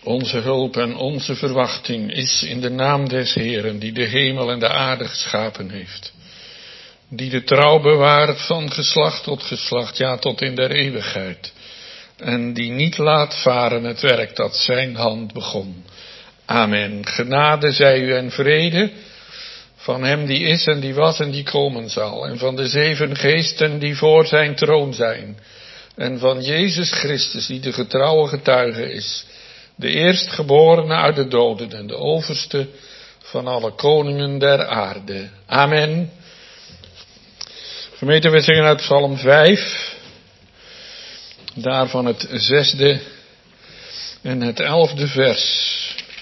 Onze hulp en onze verwachting is in de naam des Heeren, die de hemel en de aarde geschapen heeft. Die de trouw bewaart van geslacht tot geslacht, ja tot in der eeuwigheid. En die niet laat varen het werk dat zijn hand begon. Amen. Genade zij u en vrede van hem die is en die was en die komen zal. En van de 7 geesten die voor zijn troon zijn. En van Jezus Christus die de getrouwe getuige is. De eerstgeborene uit de doden en de overste van alle koningen der aarde. Amen. Gemeente, we zingen uit Psalm 5. Daarvan het 6e en het 11e vers.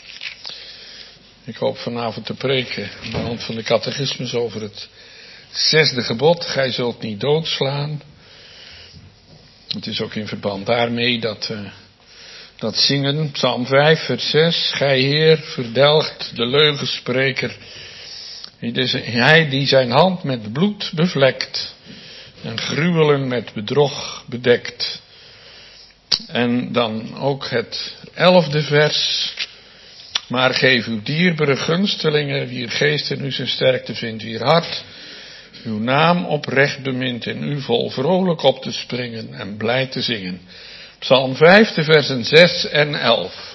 Ik hoop vanavond te preken aan de hand van de catechismus over het 6e gebod. Gij zult niet doodslaan. Het is ook in verband daarmee dat zingen. Psalm 5 vers 6. Gij Heer verdelgt de leugenspreker. Hij die zijn hand met bloed bevlekt en gruwelen met bedrog bedekt. En dan ook het 11e vers. Maar geef uw dierbare gunstelingen, wier geest in u zijn sterkte vindt, wier hart uw naam oprecht bemint en u vol vrolijk op te springen en blij te zingen. Psalm 5, de versen 6 en 11.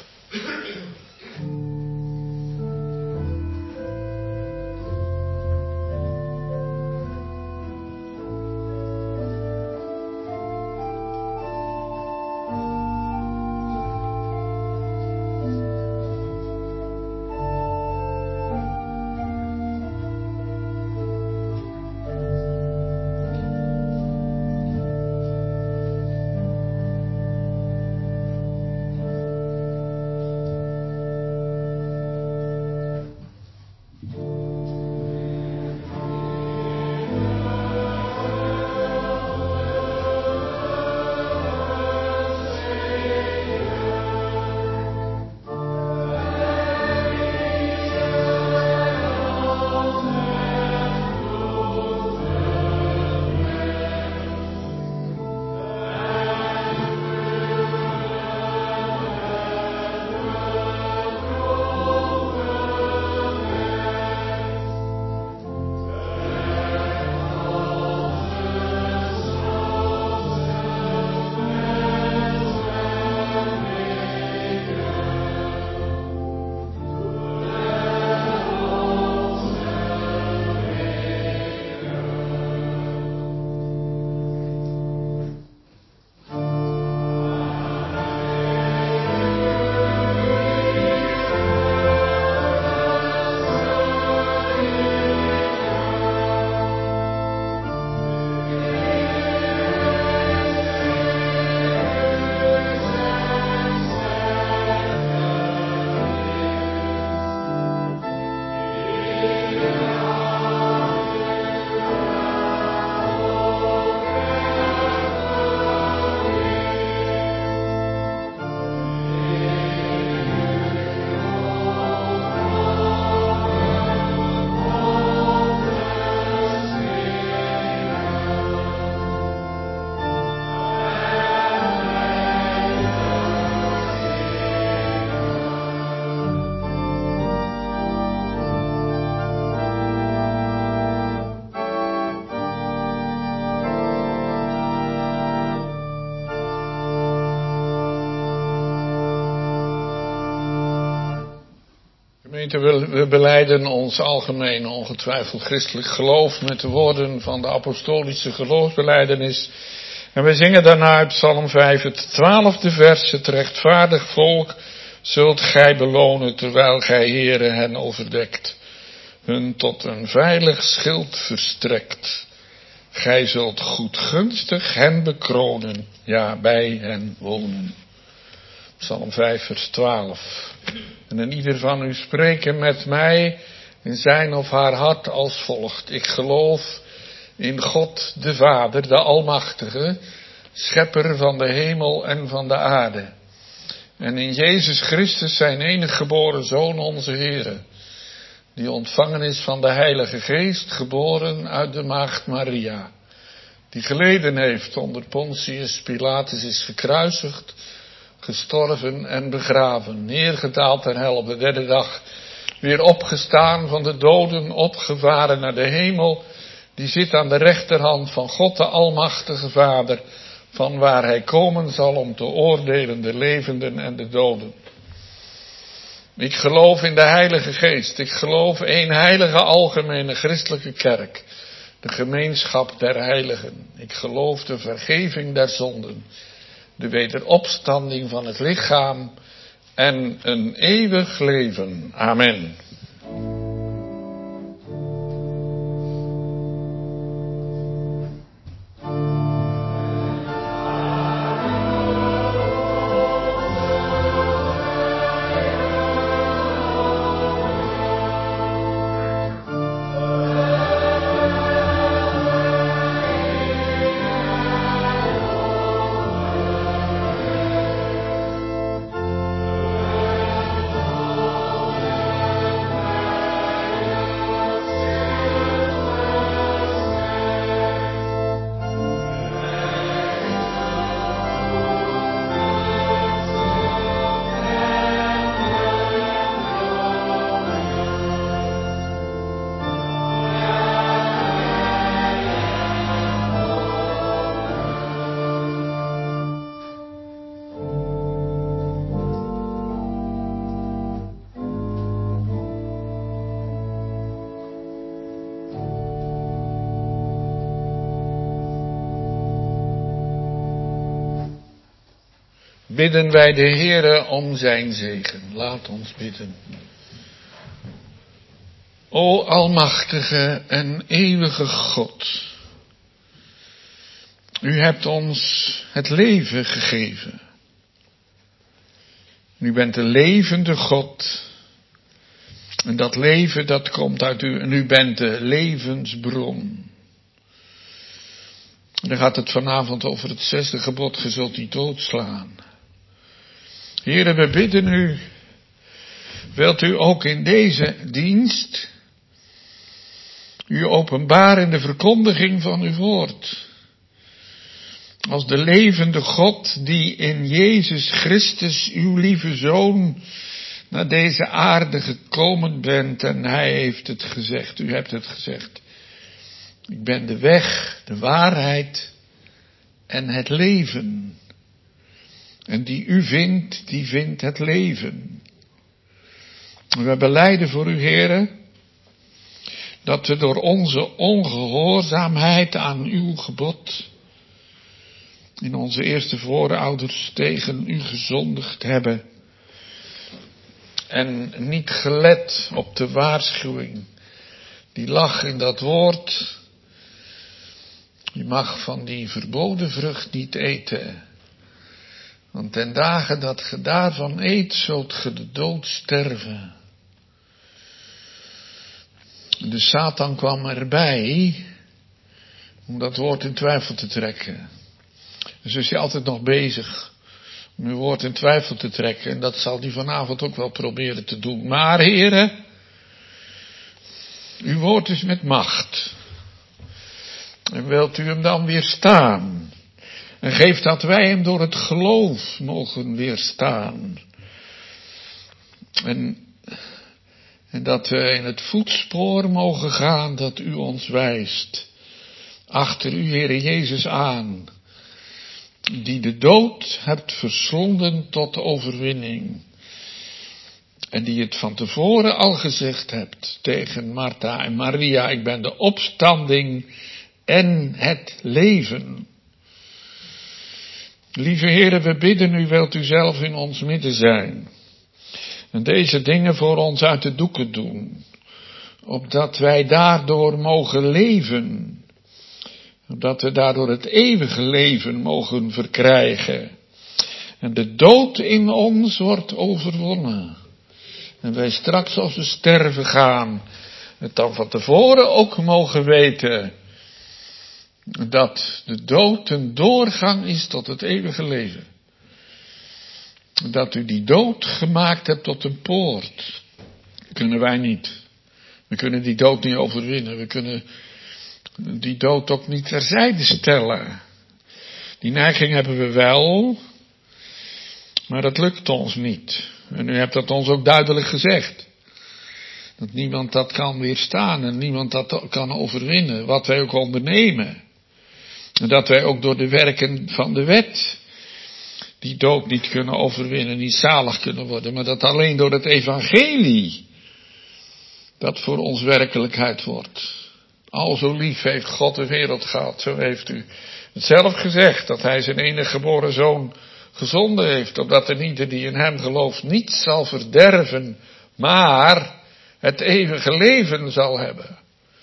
We belijden ons algemene ongetwijfeld christelijk geloof met de woorden van de apostolische geloofsbelijdenis. En we zingen daarna uit Psalm 5 het 12e vers. Het rechtvaardig volk zult gij belonen terwijl gij Heere hen overdekt. Hun tot een veilig schild verstrekt. Gij zult goedgunstig hen bekronen, ja bij hen wonen. Psalm 5 vers 12. En een ieder van u spreken met mij in zijn of haar hart als volgt. Ik geloof in God de Vader, de Almachtige, schepper van de hemel en van de aarde. En in Jezus Christus zijn enige geboren Zoon, onze Heere, die ontvangen is van de Heilige Geest, geboren uit de maagd Maria, die geleden heeft onder Pontius Pilatus, is gekruisigd, gestorven en begraven, neergedaald ter hel, op de derde dag weer opgestaan, van de doden opgevaren naar de hemel, die zit aan de rechterhand van God de Almachtige Vader, van waar hij komen zal om te oordelen de levenden en de doden. Ik geloof in de Heilige Geest, ik geloof één heilige algemene christelijke kerk, de gemeenschap der heiligen. Ik geloof de vergeving der zonden, de wederopstanding van het lichaam en een eeuwig leven. Amen. Bidden wij de Heere om zijn zegen. Laat ons bidden. O almachtige en eeuwige God, u hebt ons het leven gegeven. U bent de levende God. En dat leven dat komt uit u. En u bent de levensbron. En dan gaat het vanavond over het 6e gebod. Je zult niet doodslaan. Heere, we bidden u. Wilt u ook in deze dienst u openbaren in de verkondiging van uw woord. Als de levende God die in Jezus Christus, uw lieve Zoon, naar deze aarde gekomen bent. En hij heeft het gezegd, u hebt het gezegd. Ik ben de weg, de waarheid en het leven. En die u vindt, die vindt het leven. We belijden voor u, Heere, dat we door onze ongehoorzaamheid aan uw gebod in onze eerste voorouders tegen u gezondigd hebben. En niet gelet op de waarschuwing die lag in dat woord. Je mag van die verboden vrucht niet eten. Want ten dagen dat ge daarvan eet, zult ge de dood sterven. De Satan kwam erbij om dat woord in twijfel te trekken. Dus is hij altijd nog bezig om uw woord in twijfel te trekken. En dat zal hij vanavond ook wel proberen te doen. Maar, Heere, uw woord is met macht. En wilt u hem dan weerstaan? En geef dat wij hem door het geloof mogen weerstaan. En dat we in het voetspoor mogen gaan dat u ons wijst. Achter u, Heere Jezus, aan. Die de dood hebt verslonden tot overwinning. En die het van tevoren al gezegd hebt tegen Martha en Maria. Ik ben de opstanding en het leven. Lieve Heere, we bidden u, wilt u zelf in ons midden zijn. En deze dingen voor ons uit de doeken doen. Opdat wij daardoor mogen leven. Opdat we daardoor het eeuwige leven mogen verkrijgen. En de dood in ons wordt overwonnen. En wij straks als we sterven gaan, het dan van tevoren ook mogen weten. Dat de dood een doorgang is tot het eeuwige leven. Dat u die dood gemaakt hebt tot een poort. Dat kunnen wij niet. We kunnen die dood niet overwinnen. We kunnen die dood ook niet terzijde stellen. Die neiging hebben we wel. Maar dat lukt ons niet. En u hebt dat ons ook duidelijk gezegd. Dat niemand dat kan weerstaan en niemand dat kan overwinnen, wat wij ook ondernemen. En dat wij ook door de werken van de wet die dood niet kunnen overwinnen, niet zalig kunnen worden. Maar dat alleen door het evangelie dat voor ons werkelijkheid wordt. Al zo lief heeft God de wereld gehad, zo heeft u het zelf gezegd, dat hij zijn enige geboren zoon gezonden heeft, opdat er ieder die in hem gelooft niet zal verderven, maar het eeuwige leven zal hebben.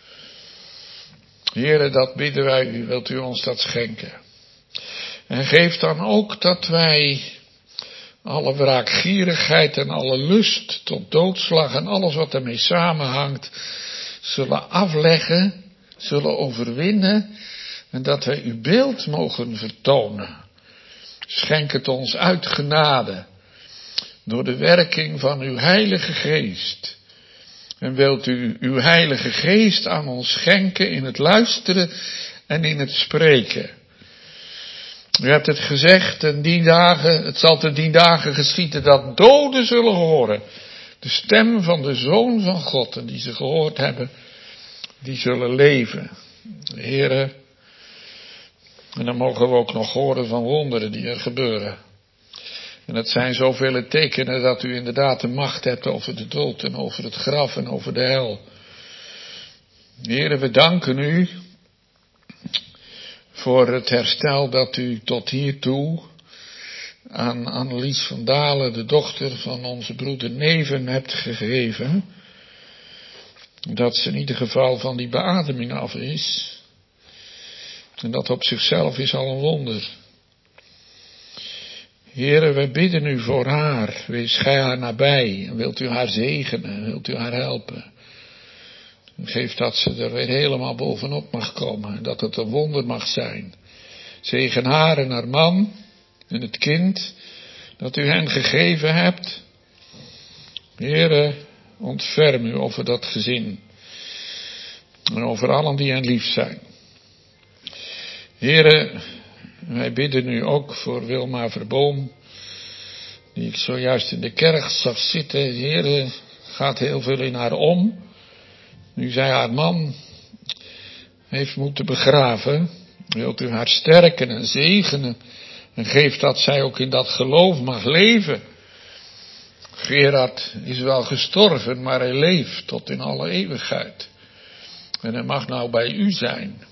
Heere, dat bidden wij u, wilt u ons dat schenken. En geef dan ook dat wij alle wraakgierigheid en alle lust tot doodslag en alles wat ermee samenhangt, zullen afleggen, zullen overwinnen en dat wij uw beeld mogen vertonen. Schenk het ons uit genade, door de werking van uw Heilige Geest. En wilt u uw Heilige Geest aan ons schenken in het luisteren en in het spreken. U hebt het gezegd, en het zal te die dagen geschieden dat doden zullen horen de stem van de Zoon van God. En die ze gehoord hebben, die zullen leven. Heere, en dan mogen we ook nog horen van wonderen die er gebeuren. En het zijn zoveel tekenen dat u inderdaad de macht hebt over de dood en over het graf en over de hel. Heere, we danken u voor het herstel dat u tot hiertoe aan Annelies van Dalen, de dochter van onze broeder Neven, hebt gegeven. Dat ze in ieder geval van die beademing af is. En dat op zichzelf is al een wonder. Heere, wij bidden u voor haar. Wees gij haar nabij. En wilt u haar zegenen. Wilt u haar helpen. En geef dat ze er weer helemaal bovenop mag komen. En dat het een wonder mag zijn. Zegen haar en haar man. En het kind. Dat u hen gegeven hebt. Heere, ontferm u over dat gezin. En over allen die hen lief zijn. Heere, wij bidden u ook voor Wilma Verboom, die ik zojuist in de kerk zag zitten. Heere, gaat heel veel in haar om. Nu zij haar man heeft moeten begraven, wilt u haar sterken en zegenen en geeft dat zij ook in dat geloof mag leven. Gerard is wel gestorven, maar hij leeft tot in alle eeuwigheid. En hij mag nou bij u zijn.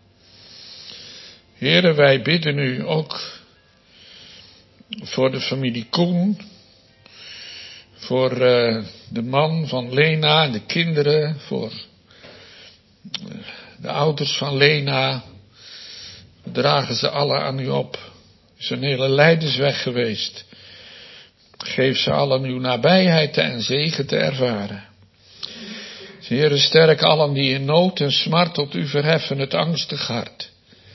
Heere, wij bidden u ook voor de familie Koen, voor de man van Lena en de kinderen, voor de ouders van Lena. We dragen ze allen aan u op. Het is een hele lijdensweg geweest. Geef ze allen uw nabijheid en zegen te ervaren. Heere, sterk allen die in nood en smart tot u verheffen het angstig hart.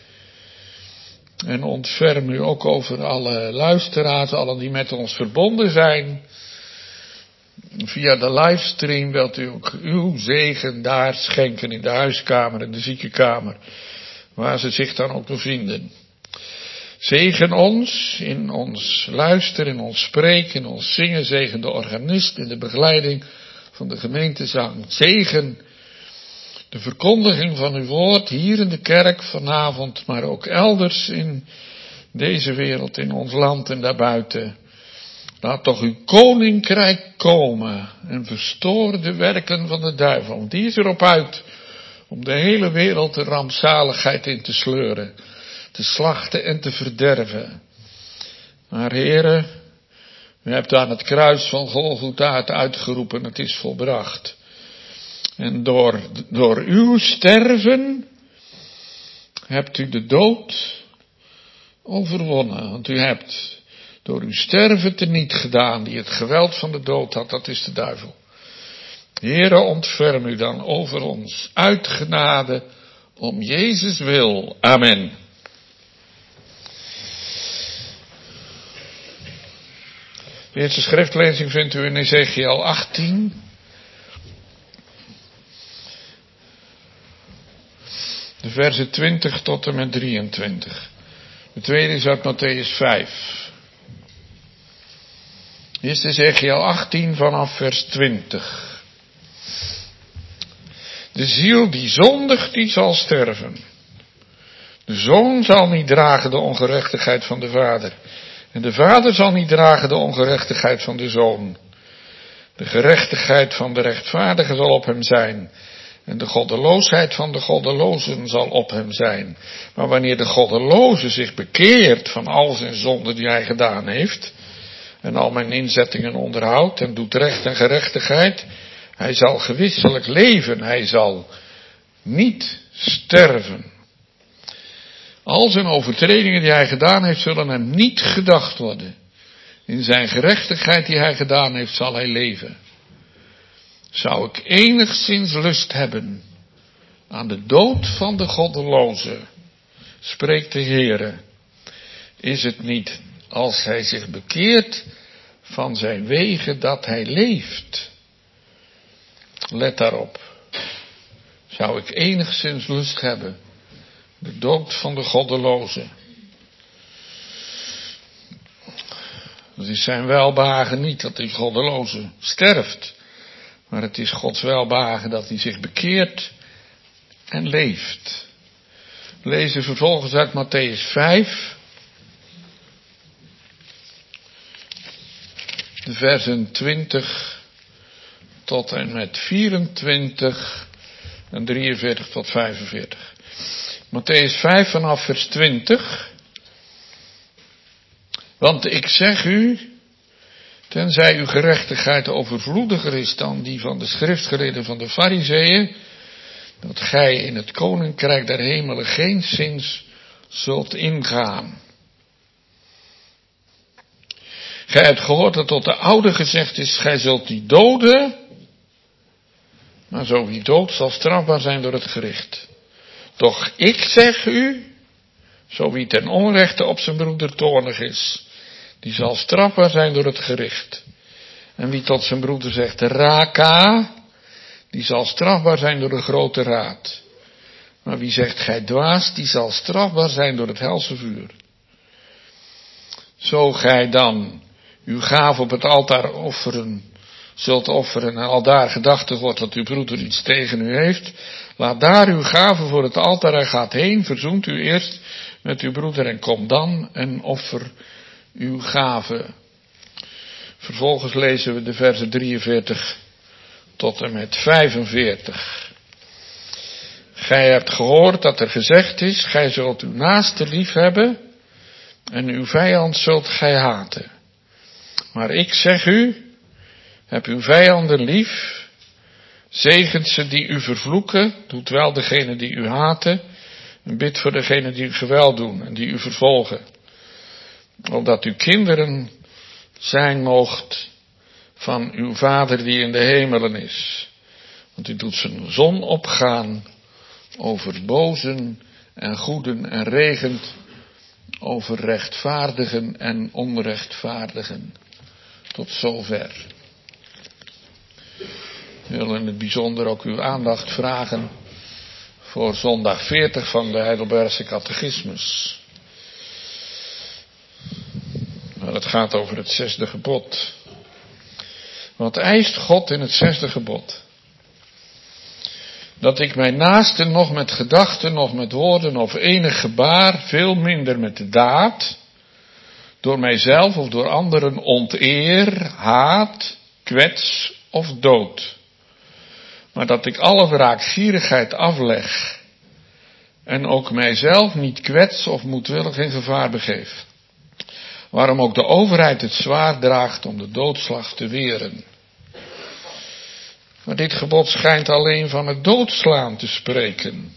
En ontferm u ook over alle luisteraars, allen die met ons verbonden zijn. Via de livestream wilt u ook uw zegen daar schenken in de huiskamer en de ziekenkamer, waar ze zich dan ook bevinden. Zegen ons in ons luisteren, in ons spreken, in ons zingen. Zegen de organist in de begeleiding van de gemeentezang. Zegen de verkondiging van uw woord hier in de kerk vanavond, maar ook elders in deze wereld, in ons land en daarbuiten. Laat toch uw koninkrijk komen en verstoor de werken van de duivel. Want die is erop uit om de hele wereld de rampzaligheid in te sleuren, te slachten en te verderven. Maar Heere, u hebt aan het kruis van Golgotha het uitgeroepen, het is volbracht. En door uw sterven hebt u de dood overwonnen. Want u hebt door uw sterven teniet gedaan die het geweld van de dood had, dat is de duivel. Heere, ontferm u dan over ons uit genade om Jezus wil. Amen. De eerste schriftlezing vindt u in Ezekiel 18. De versen 20 tot en met 23. De tweede is uit Mattheüs 5. Dit is Ezechiel 18 vanaf vers 20. De ziel die zondigt, die zal sterven. De zoon zal niet dragen de ongerechtigheid van de vader. En de vader zal niet dragen de ongerechtigheid van de zoon. De gerechtigheid van de rechtvaardige zal op hem zijn. En de goddeloosheid van de goddelozen zal op hem zijn. Maar wanneer de goddeloze zich bekeert van al zijn zonden die hij gedaan heeft, en al mijn inzettingen onderhoudt en doet recht en gerechtigheid, hij zal gewisselijk leven, hij zal niet sterven. Al zijn overtredingen die hij gedaan heeft, zullen hem niet gedacht worden. In zijn gerechtigheid die hij gedaan heeft, zal hij leven. Zou ik enigszins lust hebben aan de dood van de goddeloze, spreekt de Heere, is het niet als hij zich bekeert van zijn wegen dat hij leeft. Let daarop. Zou ik enigszins lust hebben, de dood van de goddeloze. Het is zijn welbehagen niet dat die goddeloze sterft. Maar het is Gods welbehagen dat hij zich bekeert en leeft. We lezen vervolgens uit Mattheüs 5. De versen 20 tot en met 24 en 43 tot 45. Mattheüs 5 vanaf vers 20. Want ik zeg u, tenzij uw gerechtigheid overvloediger is dan die van de schriftgeleerden van de Farizeeën, dat gij in het koninkrijk der hemelen geenszins zult ingaan. Gij hebt gehoord dat tot de oude gezegd is, gij zult niet doden, maar zo wie doodt zal strafbaar zijn door het gericht. Doch ik zeg u, zo wie ten onrechte op zijn broeder toornig is, die zal strafbaar zijn door het gericht. En wie tot zijn broeder zegt raka, die zal strafbaar zijn door de grote raad. Maar wie zegt gij dwaas, die zal strafbaar zijn door het helse vuur. Zo gij dan uw gave op het altaar zult offeren en aldaar gedachtig wordt dat uw broeder iets tegen u heeft, laat daar uw gave voor het altaar en gaat heen, verzoent u eerst met uw broeder en kom dan en offer uw gave. Vervolgens lezen we de versen 43 tot en met 45. Gij hebt gehoord dat er gezegd is, gij zult uw naaste lief hebben en uw vijand zult gij haten. Maar ik zeg u, heb uw vijanden lief, zegent ze die u vervloeken, doet wel degene die u haten, en bid voor degene die u geweld doen en die u vervolgen. Opdat u kinderen zijn moogt van uw Vader die in de hemelen is. Want u doet zijn zon opgaan over bozen en goeden en regent over rechtvaardigen en onrechtvaardigen. Tot zover. Ik wil in het bijzonder ook uw aandacht vragen voor zondag 40 van de Heidelbergse Catechismus. Maar het gaat over het 6e gebod. Wat eist God in het 6e gebod? Dat ik mijn naaste nog met gedachten, nog met woorden of enig gebaar, veel minder met de daad, door mijzelf of door anderen onteer, haat, kwets of dood. Maar dat ik alle wraakgierigheid afleg en ook mijzelf niet kwets of moedwillig in gevaar begeef. Waarom ook de overheid het zwaard draagt om de doodslag te weren. Maar dit gebod schijnt alleen van het doodslaan te spreken.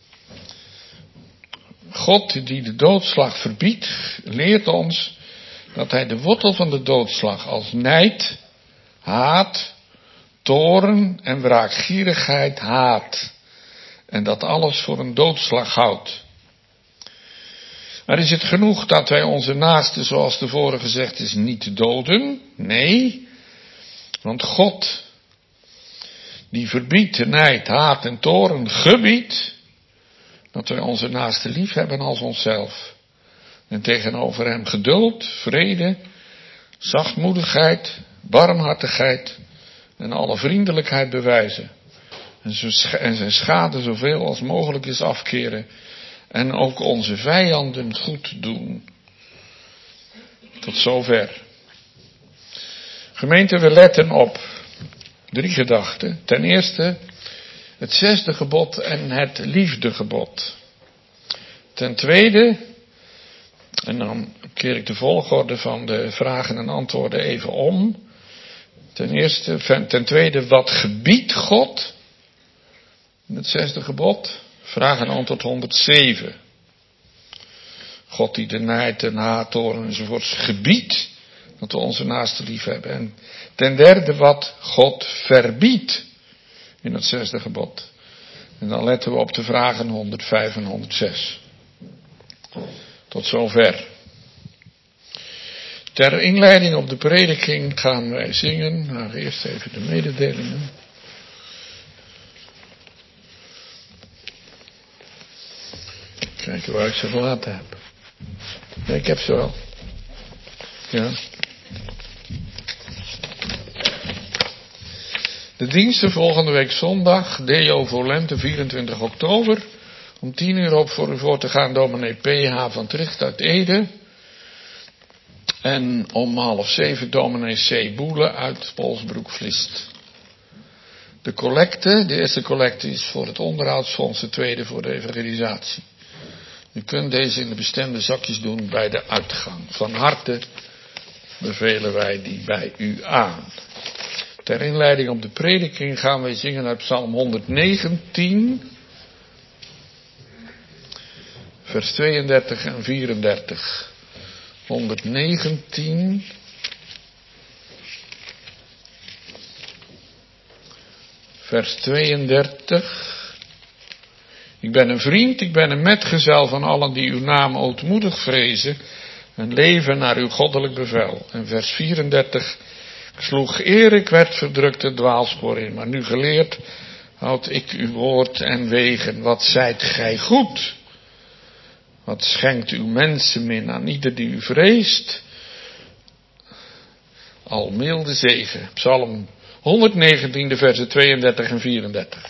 God die de doodslag verbiedt, leert ons dat hij de wortel van de doodslag als nijd, haat, toorn en wraakgierigheid haat. En dat alles voor een doodslag houdt. Maar is het genoeg dat wij onze naasten, zoals tevoren gezegd is, niet doden? Nee, want God, die verbiedt de nijd, haat en toorn, gebiedt dat wij onze naasten lief hebben als onszelf. En tegenover hem geduld, vrede, zachtmoedigheid, barmhartigheid en alle vriendelijkheid bewijzen. En zijn schade zoveel als mogelijk is afkeren. En ook onze vijanden goed doen. Tot zover. Gemeente, we letten op 3 gedachten. Ten eerste het 6e gebod en het liefdegebod. Ten tweede, en dan keer ik de volgorde van de vragen en antwoorden even om. Ten tweede, wat gebiedt God? In het 6e gebod, vraag en antwoord 107. God die de nijd en haat, toorn enzovoorts gebiedt, dat we onze naaste lief hebben. En ten derde, wat God verbiedt in het 6e gebod. En dan letten we op de vragen 105 en 106. Tot zover. Ter inleiding op de prediking gaan wij zingen. Nou, eerst even de mededelingen. Kijken waar ik ze gelaten heb. Nee, ik heb ze wel. Ja. De diensten volgende week zondag, Deo Volente, 24 oktober. Om 10:00 op voor u voor te gaan, dominee P.H. van Tricht uit Ede. En om 6:30 dominee C. Boele uit Polsbroek-Vlist. De collecte, de eerste collecte is voor het onderhoudsfonds, de tweede voor de evangelisatie. U kunt deze in de bestemde zakjes doen bij de uitgang. Van harte bevelen wij die bij u aan. Ter inleiding op de prediking gaan wij zingen uit Psalm 119, vers 32 en 34. 119, vers 32. Ik ben een vriend, ik ben een metgezel van allen die uw naam ootmoedig vrezen en leven naar uw goddelijk bevel. En vers 34. Ik sloeg eer, ik werd verdrukt het dwaalspoor in, maar nu geleerd houd ik uw woord en wegen. Wat zijt gij goed? Wat schenkt uw mensenmin aan ieder die u vreest? Al milde zegen. Psalm 119, de versen 32 en 34.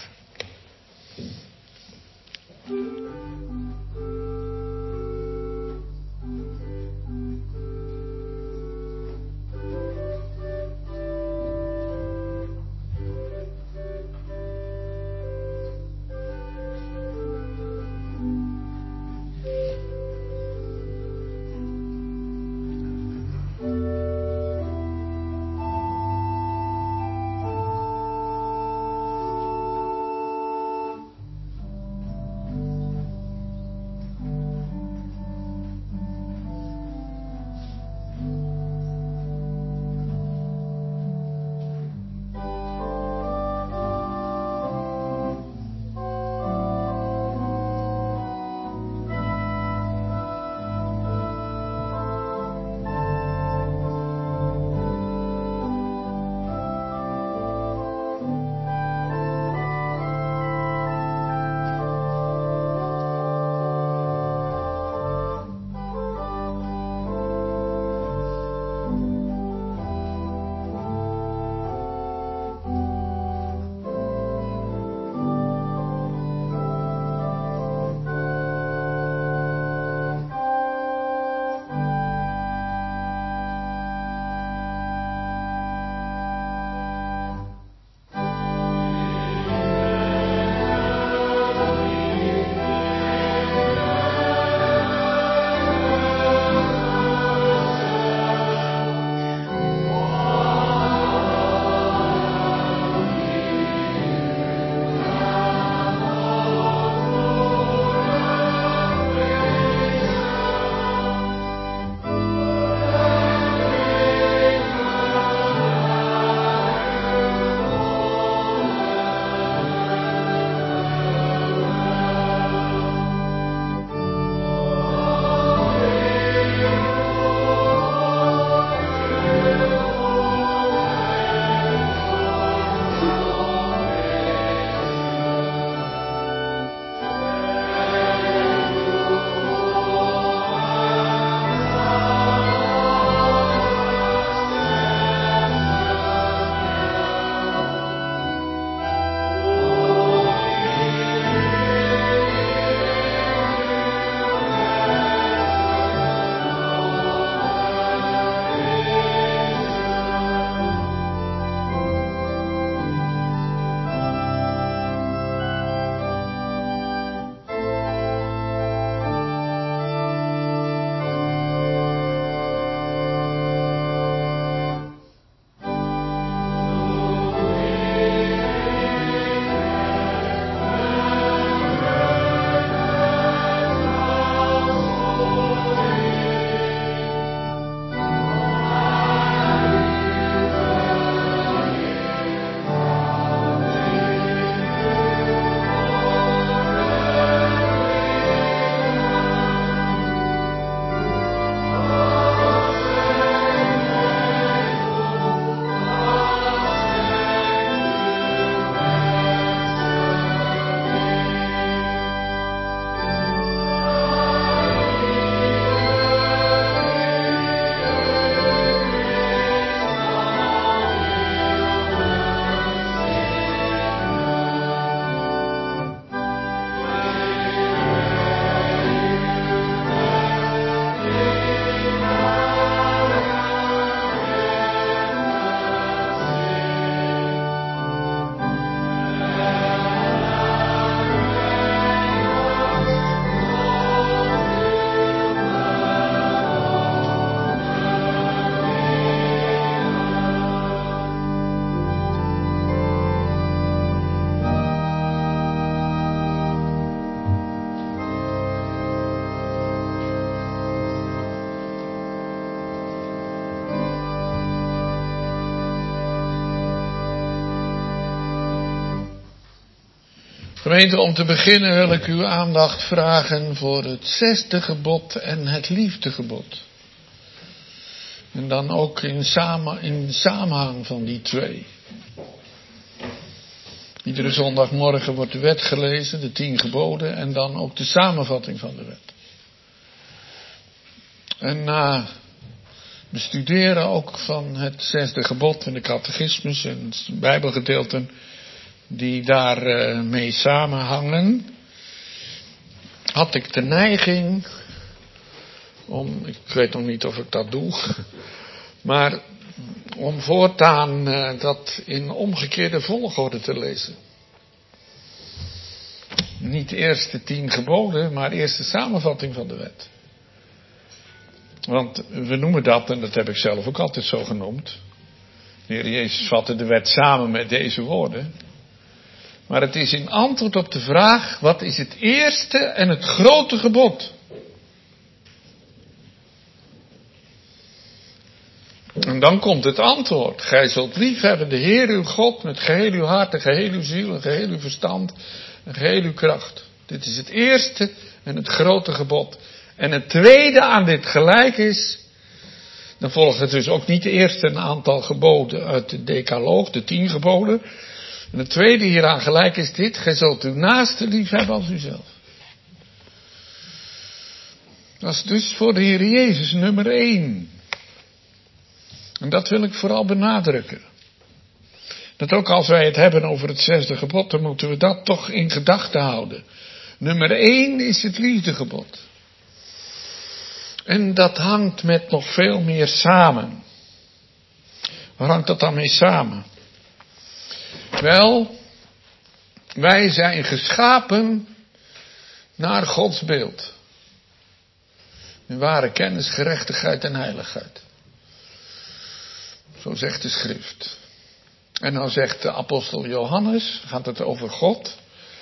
Gemeente, om te beginnen wil ik uw aandacht vragen voor het 6e gebod en het liefdegebod. En dan ook in samenhang van die twee. Iedere zondagmorgen wordt de wet gelezen, de 10 geboden en dan ook de samenvatting van de wet. En na bestuderen ook van het 6e gebod en de catechismus en bijbelgedeelten die daar mee samenhangen, had ik de neiging om, ik weet nog niet of ik dat doe, maar om voortaan dat in omgekeerde volgorde te lezen. Niet eerst de 10 geboden, maar eerst de samenvatting van de wet. Want we noemen dat, en dat heb ik zelf ook altijd zo genoemd, de Heer Jezus vatte de wet samen met deze woorden. Maar het is in antwoord op de vraag, wat is het eerste en het grote gebod? En dan komt het antwoord. Gij zult liefhebben de Heer uw God met geheel uw hart en geheel uw ziel en geheel uw verstand en geheel uw kracht. Dit is het eerste en het grote gebod. En het tweede aan dit gelijk is, dan volgt het dus ook niet eerst een aantal geboden uit de Decaloog, de 10 geboden. En het tweede hieraan gelijk is dit, gij zult uw naaste liefhebben als uzelf. Dat is dus voor de Heer Jezus nummer 1. En dat wil ik vooral benadrukken. Dat ook als wij het hebben over het 6e gebod, dan moeten we dat toch in gedachten houden. Nummer 1 is het liefdegebod. En dat hangt met nog veel meer samen. Waar hangt dat dan mee samen? Wel, wij zijn geschapen naar Gods beeld. In ware kennis, gerechtigheid en heiligheid. Zo zegt de schrift. En dan zegt de apostel Johannes, gaat het over God.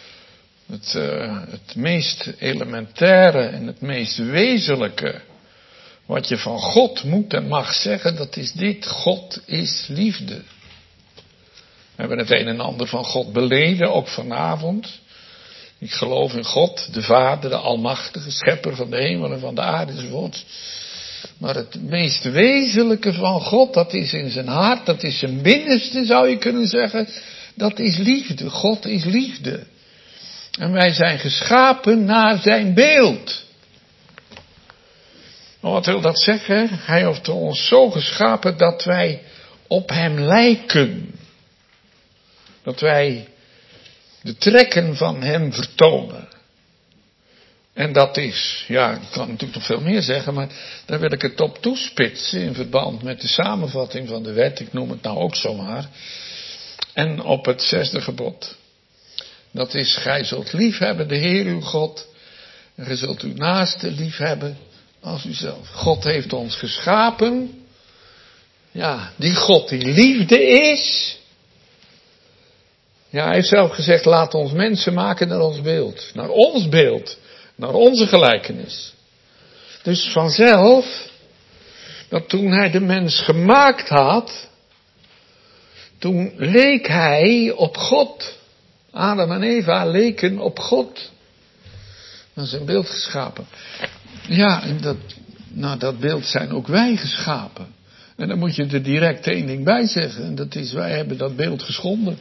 Het meest elementaire en het meest wezenlijke wat je van God moet en mag zeggen, dat is dit: God is liefde. We hebben het een en ander van God beleden, ook vanavond. Ik geloof in God, de Vader, de Almachtige, Schepper van de hemel en van de aarde enzovoort. Maar het meest wezenlijke van God, dat is in zijn hart, dat is zijn binnenste, zou je kunnen zeggen. Dat is liefde. God is liefde. En wij zijn geschapen naar zijn beeld. Wat wil dat zeggen? Hij heeft ons zo geschapen dat wij op hem lijken. Dat wij de trekken van hem vertonen. En dat is, ja, ik kan natuurlijk nog veel meer zeggen, maar daar wil ik het op toespitsen in verband met de samenvatting van de wet. Ik noem het nou ook zomaar. En op het 6e gebod. Dat is, gij zult liefhebben de Heer uw God. En gij zult uw naaste liefhebben als uzelf. God heeft ons geschapen. Ja, die God die liefde is. Ja, hij heeft zelf gezegd, laat ons mensen maken naar ons beeld. Naar ons beeld. Naar onze gelijkenis. Dus vanzelf, dat toen hij de mens gemaakt had, toen leek hij op God. Adam en Eva leken op God. Dat is een beeld geschapen. Ja, en dat beeld zijn ook wij geschapen. En dan moet je er direct één ding bij zeggen. En dat is, wij hebben dat beeld geschonden.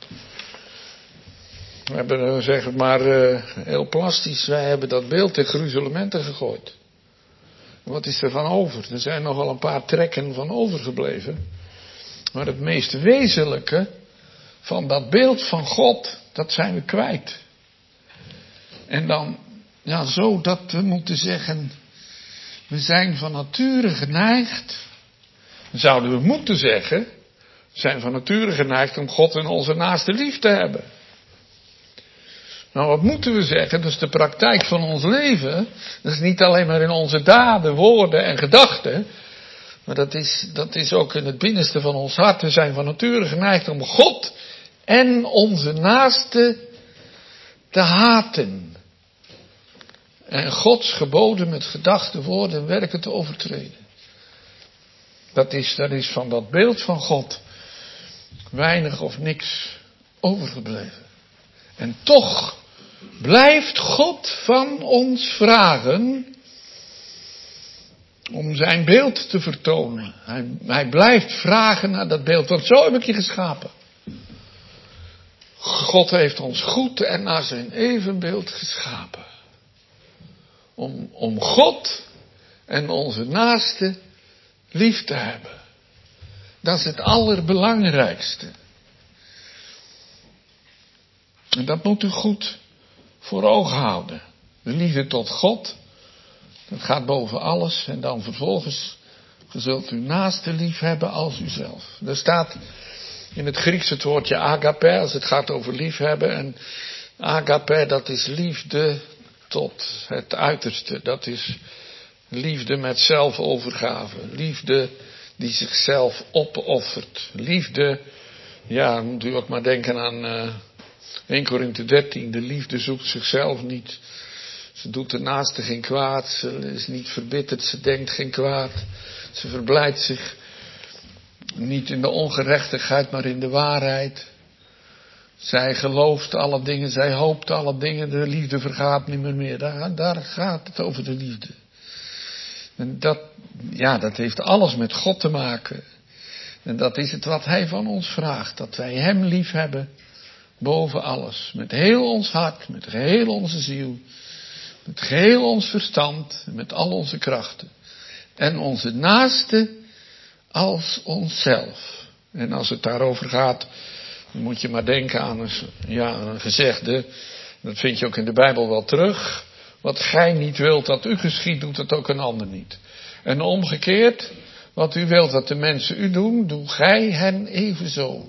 We hebben, zeg het maar heel plastisch, wij hebben dat beeld in gruzelementen gegooid. Wat is er van over? Er zijn nogal een paar trekken van overgebleven. Maar het meest wezenlijke van dat beeld van God, dat zijn we kwijt. En dan, ja, zo dat we moeten zeggen, we zijn van nature geneigd. Dan zouden we moeten zeggen, we zijn van nature geneigd om God en onze naaste lief te hebben. Nou, wat moeten we zeggen? Dat is de praktijk van ons leven. Dat is niet alleen maar in onze daden, woorden en gedachten. Maar dat is ook in het binnenste van ons hart. We zijn van nature geneigd om God en onze naaste te haten. En Gods geboden met gedachten, woorden en werken te overtreden. Dat is van dat beeld van God weinig of niks overgebleven. En toch blijft God van ons vragen om zijn beeld te vertonen. Hij blijft vragen naar dat beeld, want zo heb ik je geschapen. God heeft ons goed en naar zijn evenbeeld geschapen. Om God en onze naaste lief te hebben. Dat is het allerbelangrijkste. En dat moet u goed voor ogen houden. De liefde tot God, dat gaat boven alles. En dan vervolgens, je zult uw naaste lief hebben als uzelf. Er staat in het Grieks het woordje agape, als het gaat over liefhebben. En agape, dat is liefde tot het uiterste. Dat is liefde met zelfovergave. Liefde die zichzelf opoffert. Liefde, ja, moet u ook maar denken aan 1 Korinthe 13. De liefde zoekt zichzelf niet. Ze doet de naaste geen kwaad. Ze is niet verbitterd. Ze denkt geen kwaad. Ze verblijdt zich niet in de ongerechtigheid, maar in de waarheid. Zij gelooft alle dingen. Zij hoopt alle dingen. De liefde vergaat niet meer. Daar gaat het over de liefde. En dat heeft alles met God te maken. En dat is het wat hij van ons vraagt. Dat wij hem lief hebben boven alles. Met heel ons hart, met geheel onze ziel. Met geheel ons verstand, met al onze krachten. En onze naaste als onszelf. En als het daarover gaat, dan moet je maar denken aan een gezegde. Dat vind je ook in de Bijbel wel terug. Wat gij niet wilt dat u geschiedt, doet het ook een ander niet. En omgekeerd, wat u wilt dat de mensen u doen, doe gij hen evenzo.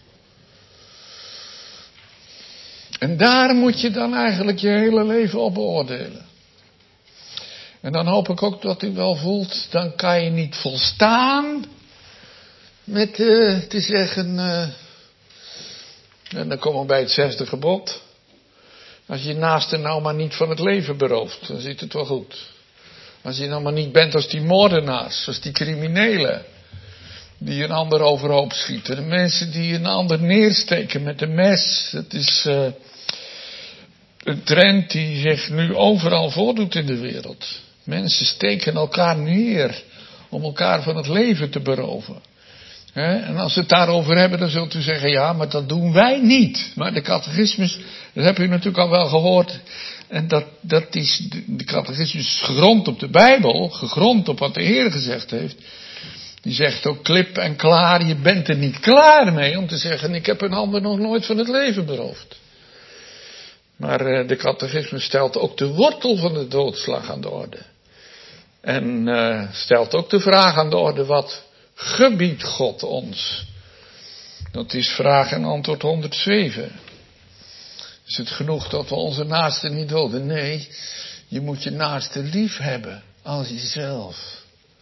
En daar moet je dan eigenlijk je hele leven op beoordelen. En dan hoop ik ook dat u wel voelt, dan kan je niet volstaan met te zeggen, en dan komen we bij het 6e gebod. Als je naaste nou maar niet van het leven berooft, dan zit het wel goed. Als je nou maar niet bent als die moordenaars, als die criminelen, die een ander overhoop schieten. De mensen die een ander neersteken met een mes. Het is een trend die zich nu overal voordoet in de wereld. Mensen steken elkaar neer om elkaar van het leven te beroven. En als we het daarover hebben, dan zult u zeggen, ja, maar dat doen wij niet. Maar de catechismus, dat heb u natuurlijk al wel gehoord. En dat is, de catechismus is gegrond op de Bijbel, gegrond op wat de Heer gezegd heeft. Die zegt ook klip en klaar, je bent er niet klaar mee om te zeggen, ik heb een ander nog nooit van het leven beroofd. Maar de catechismus stelt ook de wortel van de doodslag aan de orde. En stelt ook de vraag aan de orde, wat gebiedt God ons? Dat is vraag en antwoord 107. Is het genoeg dat we onze naaste niet doden? Nee, je moet je naaste lief hebben als jezelf.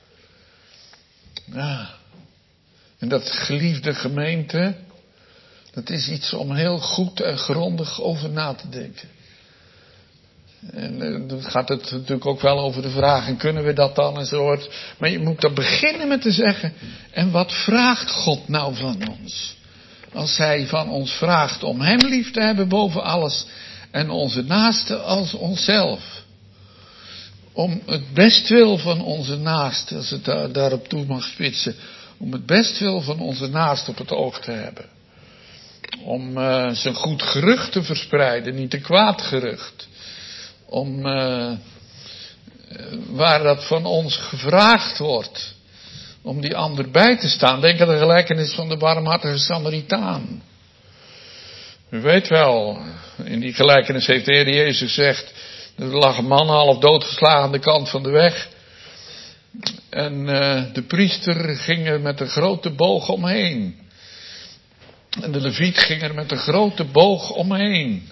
Ja. En dat geliefde gemeente, dat is iets om heel goed en grondig over na te denken. En dan gaat het natuurlijk ook wel over de vraag, en kunnen we dat dan enzovoort. Maar je moet dan beginnen met te zeggen, en wat vraagt God nou van ons? Als hij van ons vraagt om hem lief te hebben boven alles en onze naaste als onszelf. Om het bestwil van onze naaste, als het daarop toe mag spitsen, om het bestwil van onze naaste op het oog te hebben. Om zijn goed gerucht te verspreiden, niet een kwaad gerucht. Om waar dat van ons gevraagd wordt, om die ander bij te staan. Denk aan de gelijkenis van de barmhartige Samaritaan. U weet wel, in die gelijkenis heeft de Heer Jezus gezegd, er lag een man half doodgeslagen aan de kant van de weg. En de priester ging er met een grote boog omheen. En de leviet ging er met een grote boog omheen.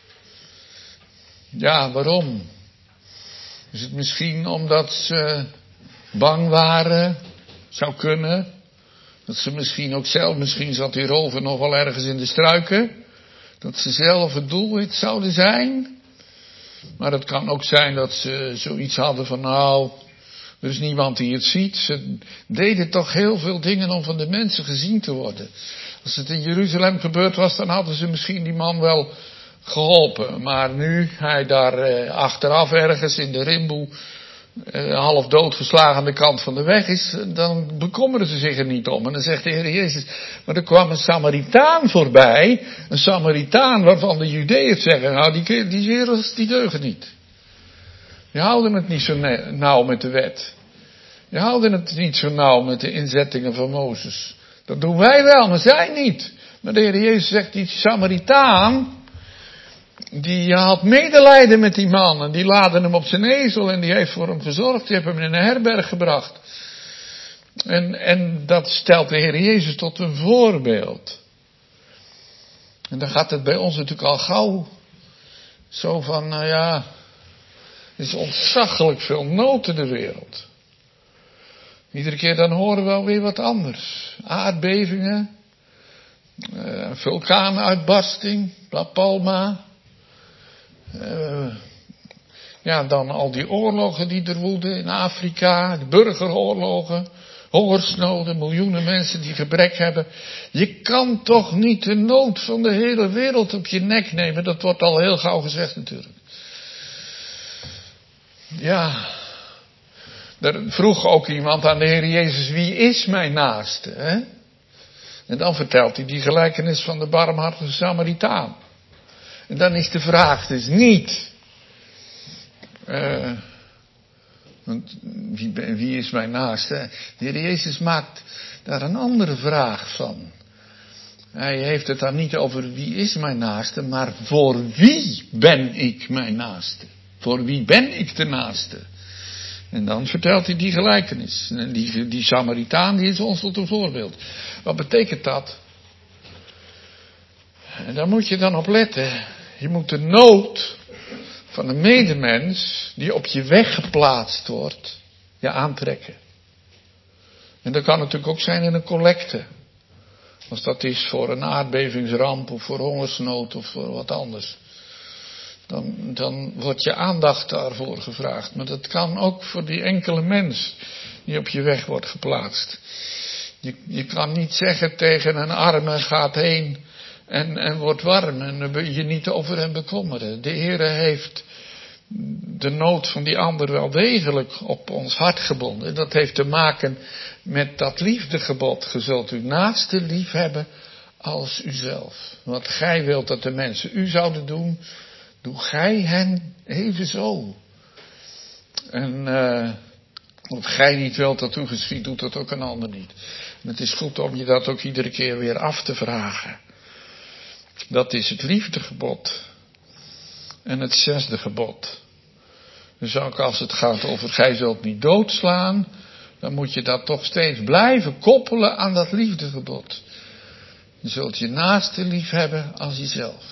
Ja, waarom? Is het misschien omdat ze bang waren? Zou kunnen. Dat ze misschien ook zelf, misschien zat die rover nog wel ergens in de struiken. Dat ze zelf het doelwit zouden zijn. Maar het kan ook zijn dat ze zoiets hadden van nou, er is niemand die het ziet. Ze deden toch heel veel dingen om van de mensen gezien te worden. Als het in Jeruzalem gebeurd was, dan hadden ze misschien die man wel geholpen. Maar nu hij daar achteraf ergens in de rimboe half doodgeslagen aan de kant van de weg is, dan bekommeren ze zich er niet om. En dan zegt de Heer Jezus, maar er kwam een Samaritaan voorbij, een Samaritaan waarvan de Judeërs zeggen, nou die werelds die deugen niet. Die houden het niet zo nauw met de wet. Die houden het niet zo nauw met de inzettingen van Mozes. Dat doen wij wel, maar zij niet. Maar de Heer Jezus zegt, die Samaritaan, die had medelijden met die man. En die laadde hem op zijn ezel en die heeft voor hem gezorgd. Die heeft hem in een herberg gebracht. En dat stelt de Heer Jezus tot een voorbeeld. En dan gaat het bij ons natuurlijk al gauw zo van, nou ja, er is ontzaglijk veel nood in de wereld. Iedere keer dan horen we alweer wat anders. Aardbevingen, vulkaanuitbarsting, La Palma. Dan al die oorlogen die er woeden in Afrika, de burgeroorlogen, hongersnoden, miljoenen mensen die gebrek hebben. Je kan toch niet de nood van de hele wereld op je nek nemen, dat wordt al heel gauw gezegd natuurlijk. Ja, er vroeg ook iemand aan de Heer Jezus, wie is mijn naaste? Hè? En dan vertelt hij die gelijkenis van de barmhartige Samaritaan. En dan is de vraag dus niet, wie is mijn naaste? De Heer Jezus maakt daar een andere vraag van. Hij heeft het dan niet over wie is mijn naaste, maar voor wie ben ik mijn naaste? Voor wie ben ik de naaste? En dan vertelt hij die gelijkenis. En die Samaritaan, die is ons tot een voorbeeld. Wat betekent dat? En daar moet je dan op letten. Je moet de nood van een medemens die op je weg geplaatst wordt, je aantrekken. En dat kan natuurlijk ook zijn in een collecte. Als dat is voor een aardbevingsramp of voor hongersnood of voor wat anders. Dan wordt je aandacht daarvoor gevraagd. Maar dat kan ook voor die enkele mens die op je weg wordt geplaatst. Je kan niet zeggen tegen een arme, gaat heen en wordt warm en je niet over hem bekommeren. De Heere heeft de nood van die ander wel degelijk op ons hart gebonden. Dat heeft te maken met dat liefdegebod. Je zult uw naaste lief hebben als uzelf. Wat gij wilt dat de mensen u zouden doen, doe gij hen evenzo. En wat gij niet wilt dat u geschiedt, doet dat ook een ander niet. En het is goed om je dat ook iedere keer weer af te vragen. Dat is het liefdegebod. En het 6e gebod. Dus ook als het gaat over gij zult niet doodslaan, dan moet je dat toch steeds blijven koppelen aan dat liefdegebod. Je zult je naaste lief hebben als jezelf.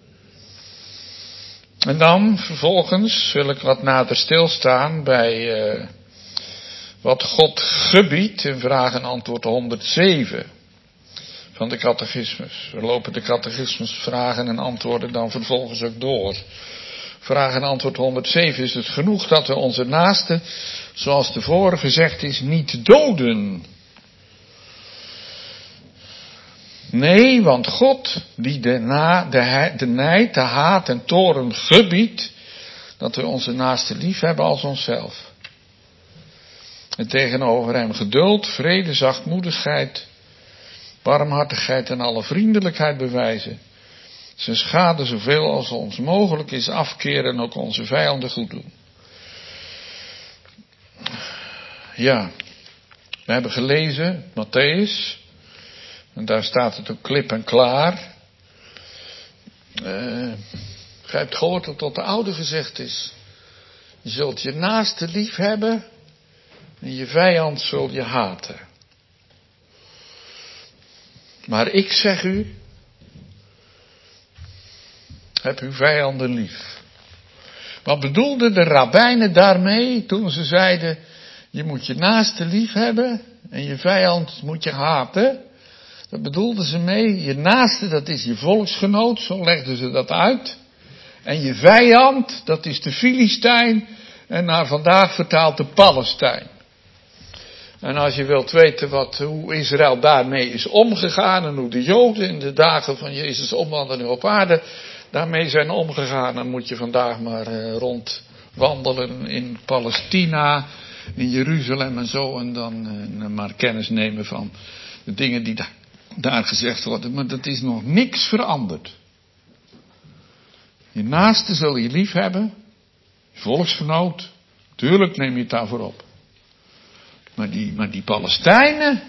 En dan vervolgens wil ik wat nader stilstaan bij wat God gebiedt in vraag en antwoord 107 van de catechismus. We lopen de catechismus vragen en antwoorden dan vervolgens ook door. Vraag en antwoord 107 is het genoeg dat we onze naaste, zoals tevoren gezegd is, niet doden. Nee, want God die de nijd, de haat en toorn gebiedt, dat we onze naaste lief hebben als onszelf. En tegenover hem geduld, vrede, zachtmoedigheid, barmhartigheid en alle vriendelijkheid bewijzen. Zijn schade zoveel als ons mogelijk is afkeren en ook onze vijanden goed doen. Ja, we hebben gelezen, Matthäus. En daar staat het ook klip en klaar. Gij hebt gehoord dat tot de oude gezegd is. Je zult je naaste lief hebben en je vijand zul je haten. Maar ik zeg u, heb uw vijanden lief. Wat bedoelden de rabbijnen daarmee toen ze zeiden, je moet je naaste lief hebben en je vijand moet je haten? Dat bedoelden ze mee, je naaste dat is je volksgenoot, zo legden ze dat uit. En je vijand, dat is de Filistijn en naar vandaag vertaald de Palestijn. En als je wilt weten hoe Israël daarmee is omgegaan en hoe de Joden in de dagen van Jezus omwandeling op aarde daarmee zijn omgegaan. Dan moet je vandaag maar rondwandelen in Palestina, in Jeruzalem en zo. En dan maar kennis nemen van de dingen die daar gezegd worden. Maar dat is nog niks veranderd. Je naaste zul je lief hebben. Je volksgenoot. Tuurlijk neem je het daarvoor op. Maar die Palestijnen.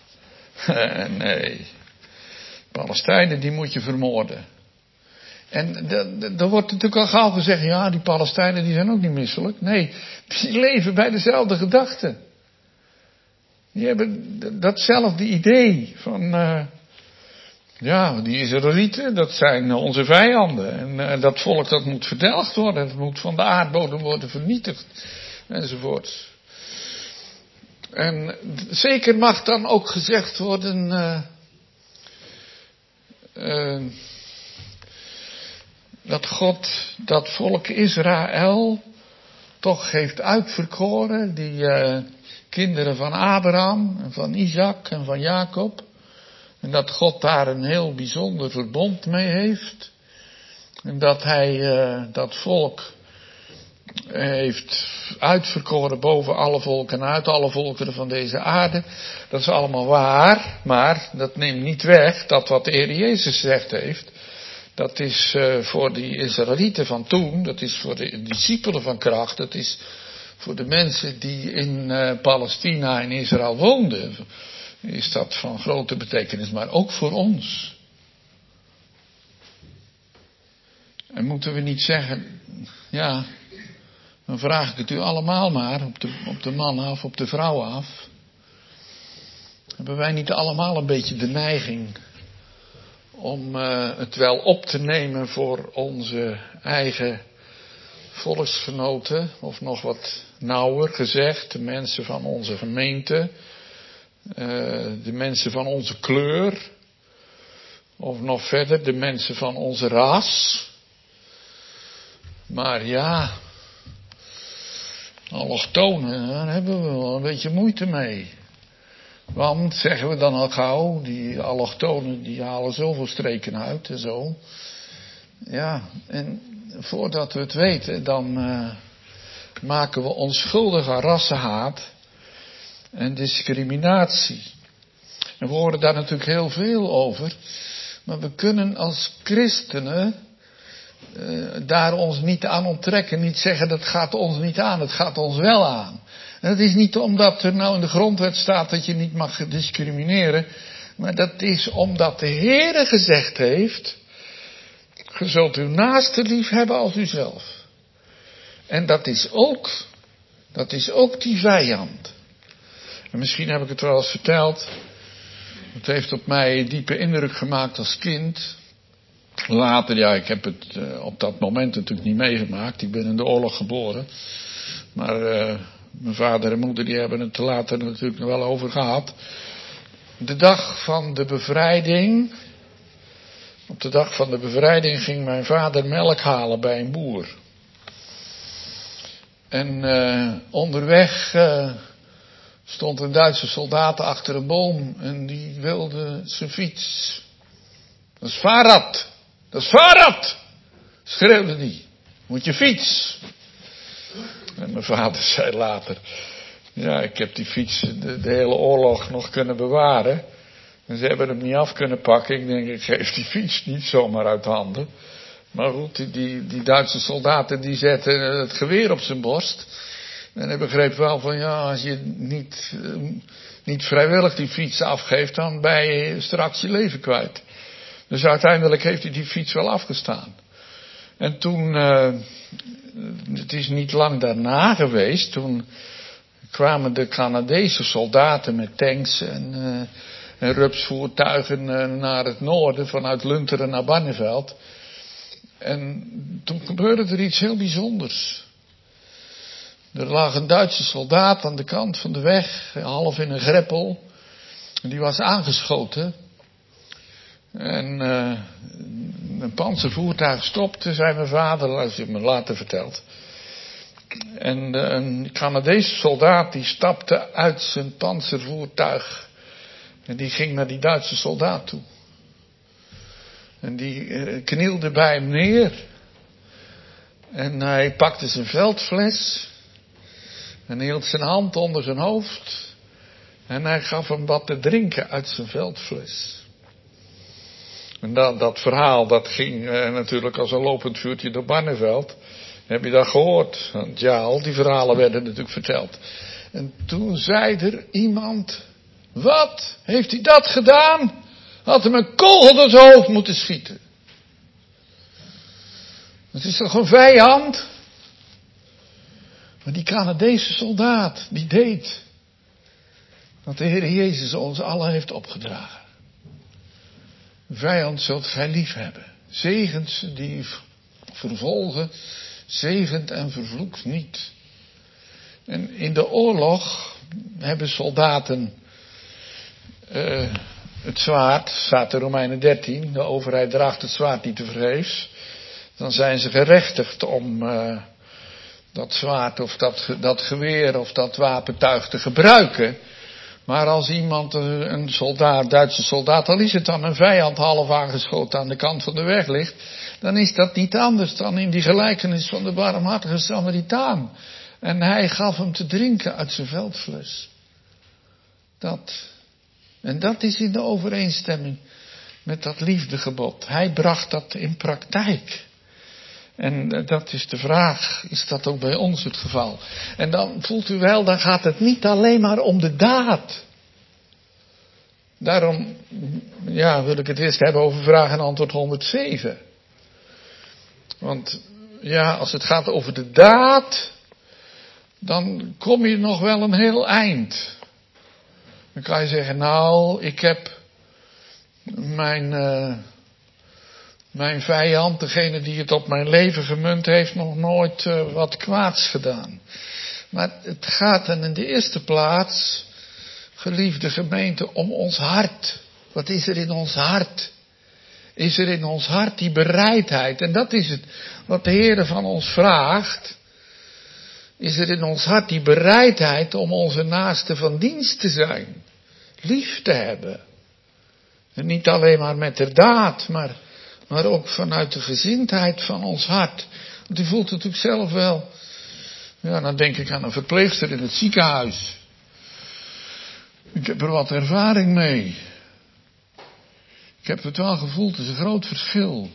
Nee. Palestijnen die moet je vermoorden. En er wordt natuurlijk al gauw gezegd. Ja, die Palestijnen die zijn ook niet misselijk. Nee, die leven bij dezelfde gedachten. Die hebben datzelfde idee van. Die Israëlieten, dat zijn onze vijanden. En dat volk dat moet verdelgd worden. Het moet van de aardbodem worden vernietigd. Enzovoort. En zeker mag dan ook gezegd worden. Dat God dat volk Israël toch heeft uitverkoren. Die kinderen van Abraham en van Isaac en van Jacob. En dat God daar een heel bijzonder verbond mee heeft. En dat hij dat volk heeft uitverkoren boven alle volken en uit alle volkeren van deze aarde. Dat is allemaal waar, maar dat neemt niet weg dat wat de Heer Jezus gezegd heeft. Dat is voor die Israëlieten van toen, dat is voor de discipelen van kracht, dat is voor de mensen die in Palestina en Israël woonden. Is dat van grote betekenis, maar ook voor ons. En moeten we niet zeggen, ja, dan vraag ik het u allemaal maar, op de man af, op de vrouw af. Hebben wij niet allemaal een beetje de neiging om het wel op te nemen voor onze eigen volksgenoten, of nog wat nauwer gezegd, de mensen van onze gemeente, de mensen van onze kleur, of nog verder de mensen van onze ras. Maar ja, allochtonen, daar hebben we wel een beetje moeite mee. Want, zeggen we dan al gauw, die allochtonen die halen zoveel streken uit en zo. Ja, en voordat we het weten, dan maken we ons schuldig aan rassenhaat en discriminatie. En we horen daar natuurlijk heel veel over. Maar we kunnen als christenen daar ons niet aan onttrekken. Niet zeggen dat gaat ons niet aan, het gaat ons wel aan. En dat is niet omdat er nou in de grondwet staat dat je niet mag discrimineren. Maar dat is omdat de Heere gezegd heeft. Je zult uw naaste lief hebben als uzelf. En dat is ook die vijand. En misschien heb ik het wel eens verteld. Het heeft op mij diepe indruk gemaakt als kind. Later, ja, ik heb het op dat moment natuurlijk niet meegemaakt. Ik ben in de oorlog geboren. Maar mijn vader en moeder die hebben het er later natuurlijk nog wel over gehad. De dag van de bevrijding. Op de dag van de bevrijding ging mijn vader melk halen bij een boer. En onderweg stond een Duitse soldaat achter een boom en die wilde zijn fiets. Dat is Fahrrad! Dat is Fahrrad! Schreeuwde die. Moet je fiets? En mijn vader zei later, ja, ik heb die fiets de hele oorlog nog kunnen bewaren. En ze hebben hem niet af kunnen pakken. Ik denk, ik geef die fiets niet zomaar uit handen. Maar goed, die Duitse soldaten die zetten het geweer op zijn borst. En hij begreep wel van, ja, als je niet vrijwillig die fiets afgeeft, dan ben je straks je leven kwijt. Dus uiteindelijk heeft hij die fiets wel afgestaan. En toen, het is niet lang daarna geweest, toen kwamen de Canadese soldaten met tanks en rupsvoertuigen naar het noorden, vanuit Lunteren naar Barneveld. En toen gebeurde er iets heel bijzonders. Er lag een Duitse soldaat aan de kant van de weg, half in een greppel. En die was aangeschoten. En een panzervoertuig stopte, zei mijn vader, als je me later vertelt. En een Canadese soldaat die stapte uit zijn panzervoertuig. En die ging naar die Duitse soldaat toe. En die knielde bij hem neer. En hij pakte zijn veldfles. En hield zijn hand onder zijn hoofd. En hij gaf hem wat te drinken uit zijn veldfles. En dat verhaal, dat ging natuurlijk als een lopend vuurtje door Barneveld. Heb je dat gehoord? Want ja, al die verhalen werden natuurlijk verteld. En toen zei er iemand: wat? Heeft hij dat gedaan? Had hem een kogel door zijn hoofd moeten schieten. Het is toch een vijand? Maar die Canadese soldaat, die deed wat de Heer Jezus ons allen heeft opgedragen. Vijand zult gij lief hebben. Zegent ze die vervolgen, zegent en vervloekt niet. En in de oorlog hebben soldaten het zwaard, staat in Romeinen 13, de overheid draagt het zwaard niet te vergeefs. Dan zijn ze gerechtigd om dat zwaard of dat geweer of dat wapentuig te gebruiken. Maar als iemand, een soldaat, Duitse soldaat, al is het dan een vijand half aangeschoten aan de kant van de weg ligt, dan is dat niet anders dan in die gelijkenis van de barmhartige Samaritaan. En hij gaf hem te drinken uit zijn veldfles. En dat is in de overeenstemming met dat liefdegebod. Hij bracht dat in praktijk. En dat is de vraag, is dat ook bij ons het geval? En dan voelt u wel, dan gaat het niet alleen maar om de daad. Daarom, wil ik het eerst hebben over vraag en antwoord 107. Want als het gaat over de daad, dan kom je nog wel een heel eind. Dan kan je zeggen, ik heb mijn vijand, degene die het op mijn leven gemunt heeft, nog nooit wat kwaads gedaan. Maar het gaat dan in de eerste plaats, geliefde gemeente, om ons hart. Wat is er in ons hart? Is er in ons hart die bereidheid? En dat is het wat de Heer van ons vraagt. Is er in ons hart die bereidheid om onze naaste van dienst te zijn? Lief te hebben. En niet alleen maar met de daad, maar ook vanuit de gezindheid van ons hart. Want u voelt het natuurlijk zelf wel. Ja, dan denk ik aan een verpleegster in het ziekenhuis. Ik heb er wat ervaring mee. Ik heb het wel gevoeld, het is een groot verschil.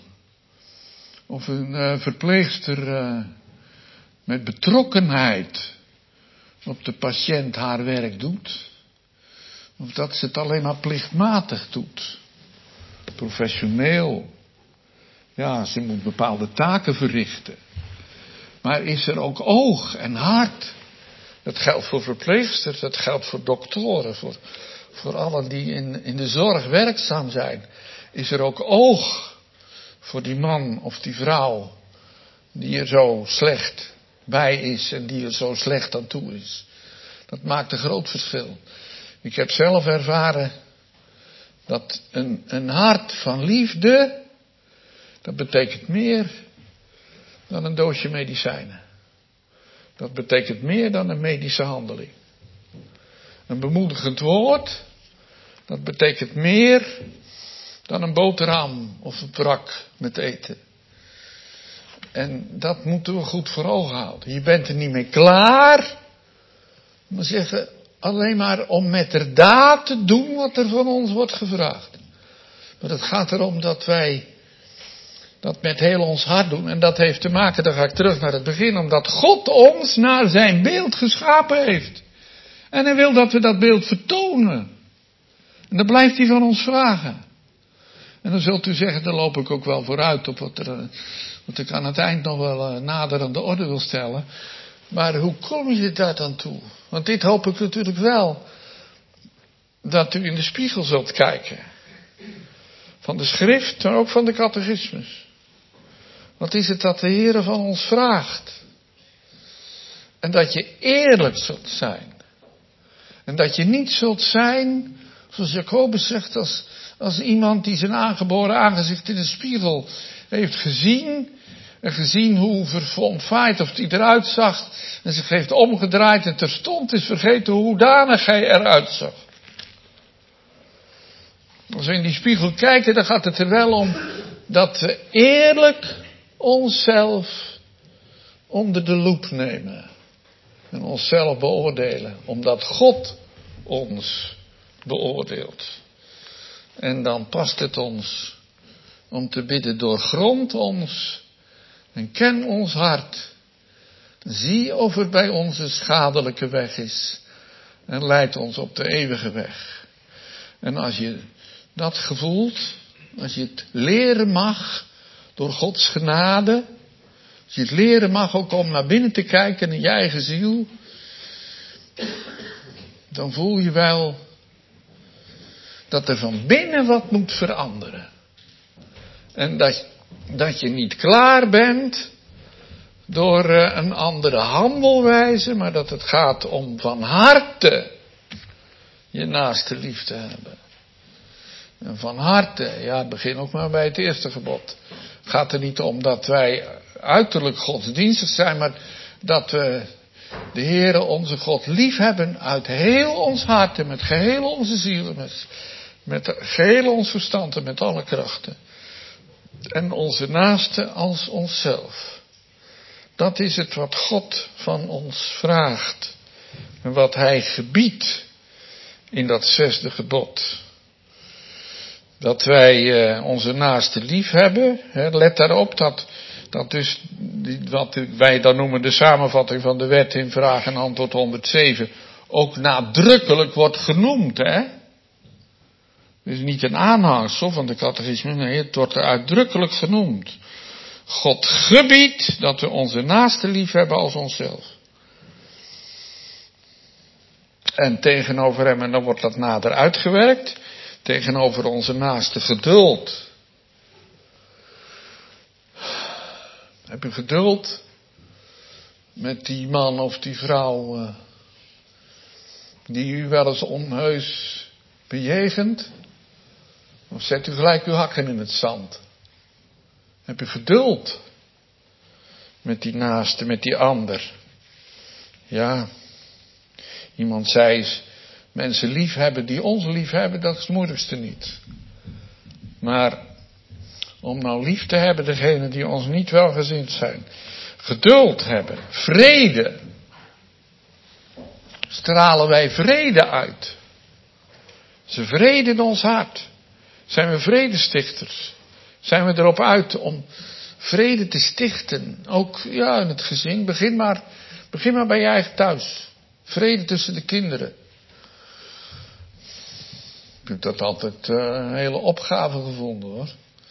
Of een verpleegster met betrokkenheid op de patiënt haar werk doet. Of dat ze het alleen maar plichtmatig doet. Professioneel. Ja, ze moet bepaalde taken verrichten. Maar is er ook oog en hart? Dat geldt voor verpleegsters, dat geldt voor doktoren, voor allen die in de zorg werkzaam zijn. Is er ook oog voor die man of die vrouw die er zo slecht bij is en die er zo slecht aan toe is? Dat maakt een groot verschil. Ik heb zelf ervaren dat een hart van liefde, dat betekent meer dan een doosje medicijnen. Dat betekent meer dan een medische handeling. Een bemoedigend woord, dat betekent meer dan een boterham of een prak met eten. En dat moeten we goed voor ogen houden. Je bent er niet mee klaar, maar zeggen alleen maar om met de daad te doen wat er van ons wordt gevraagd. Maar het gaat erom dat wij dat met heel ons hart doen. En dat heeft te maken, dan ga ik terug naar het begin, omdat God ons naar zijn beeld geschapen heeft. En hij wil dat we dat beeld vertonen. En dan blijft hij van ons vragen. En dan zult u zeggen, daar loop ik ook wel vooruit op wat ik aan het eind nog wel nader aan de orde wil stellen. Maar hoe kom je daar dan toe? Want dit hoop ik natuurlijk wel. Dat u in de spiegel zult kijken. Van de schrift, maar ook van de catechismus. Wat is het dat de Heer van ons vraagt? En dat je eerlijk zult zijn. En dat je niet zult zijn, zoals Jacobus zegt, als iemand die zijn aangeboren aangezicht in de spiegel heeft gezien. En gezien hoe verfomfaaid of hij eruit zag. En zich heeft omgedraaid en terstond is vergeten hoedanig hij eruit zag. Als we in die spiegel kijken, dan gaat het er wel om dat we eerlijk onszelf onder de loep nemen. En onszelf beoordelen. Omdat God ons beoordeelt. En dan past het ons om te bidden: doorgrond ons en ken ons hart. Zie of er bij ons een schadelijke weg is. En leid ons op de eeuwige weg. En als je dat gevoelt, als je het leren mag door Gods genade, als je het leren mag ook om naar binnen te kijken in je eigen ziel, dan voel je wel dat er van binnen wat moet veranderen. En dat je niet klaar bent door een andere handelwijze, maar dat het gaat om van harte je naaste lief te hebben. En van harte, ja, begin ook maar bij het eerste gebod. Het gaat er niet om dat wij uiterlijk godsdienstig zijn, maar dat we de Heere onze God lief hebben uit heel ons hart en met geheel onze ziel, met geheel ons verstand en met alle krachten. En onze naaste als onszelf. Dat is het wat God van ons vraagt. En wat Hij gebiedt in dat 6e gebod. Dat wij onze naaste lief hebben. Let daarop dat dus wat wij dan noemen de samenvatting van de wet in vraag en antwoord 107 ook nadrukkelijk wordt genoemd. Dus niet een aanhangsel van de catechisme, nee, het wordt er uitdrukkelijk genoemd. God gebiedt dat we onze naaste lief hebben als onszelf. En tegenover hem, en dan wordt dat nader uitgewerkt, tegenover onze naaste geduld. Heb je geduld met die man of die vrouw die u wel eens onheus bejegent? Of zet u gelijk uw hakken in het zand? Heb je geduld met die naaste, met die ander? Ja, iemand zei, mensen lief hebben die ons lief hebben, dat is het moeilijkste niet. Maar om nou lief te hebben degene die ons niet welgezind zijn. Geduld hebben, vrede. Stralen wij vrede uit. Ze vrede in ons hart. Zijn we vredestichters? Zijn we erop uit om vrede te stichten? Ook ja, in het gezin. Begin maar bij je eigen thuis. Vrede tussen de kinderen. Ik heb dat altijd een hele opgave gevonden, hoor.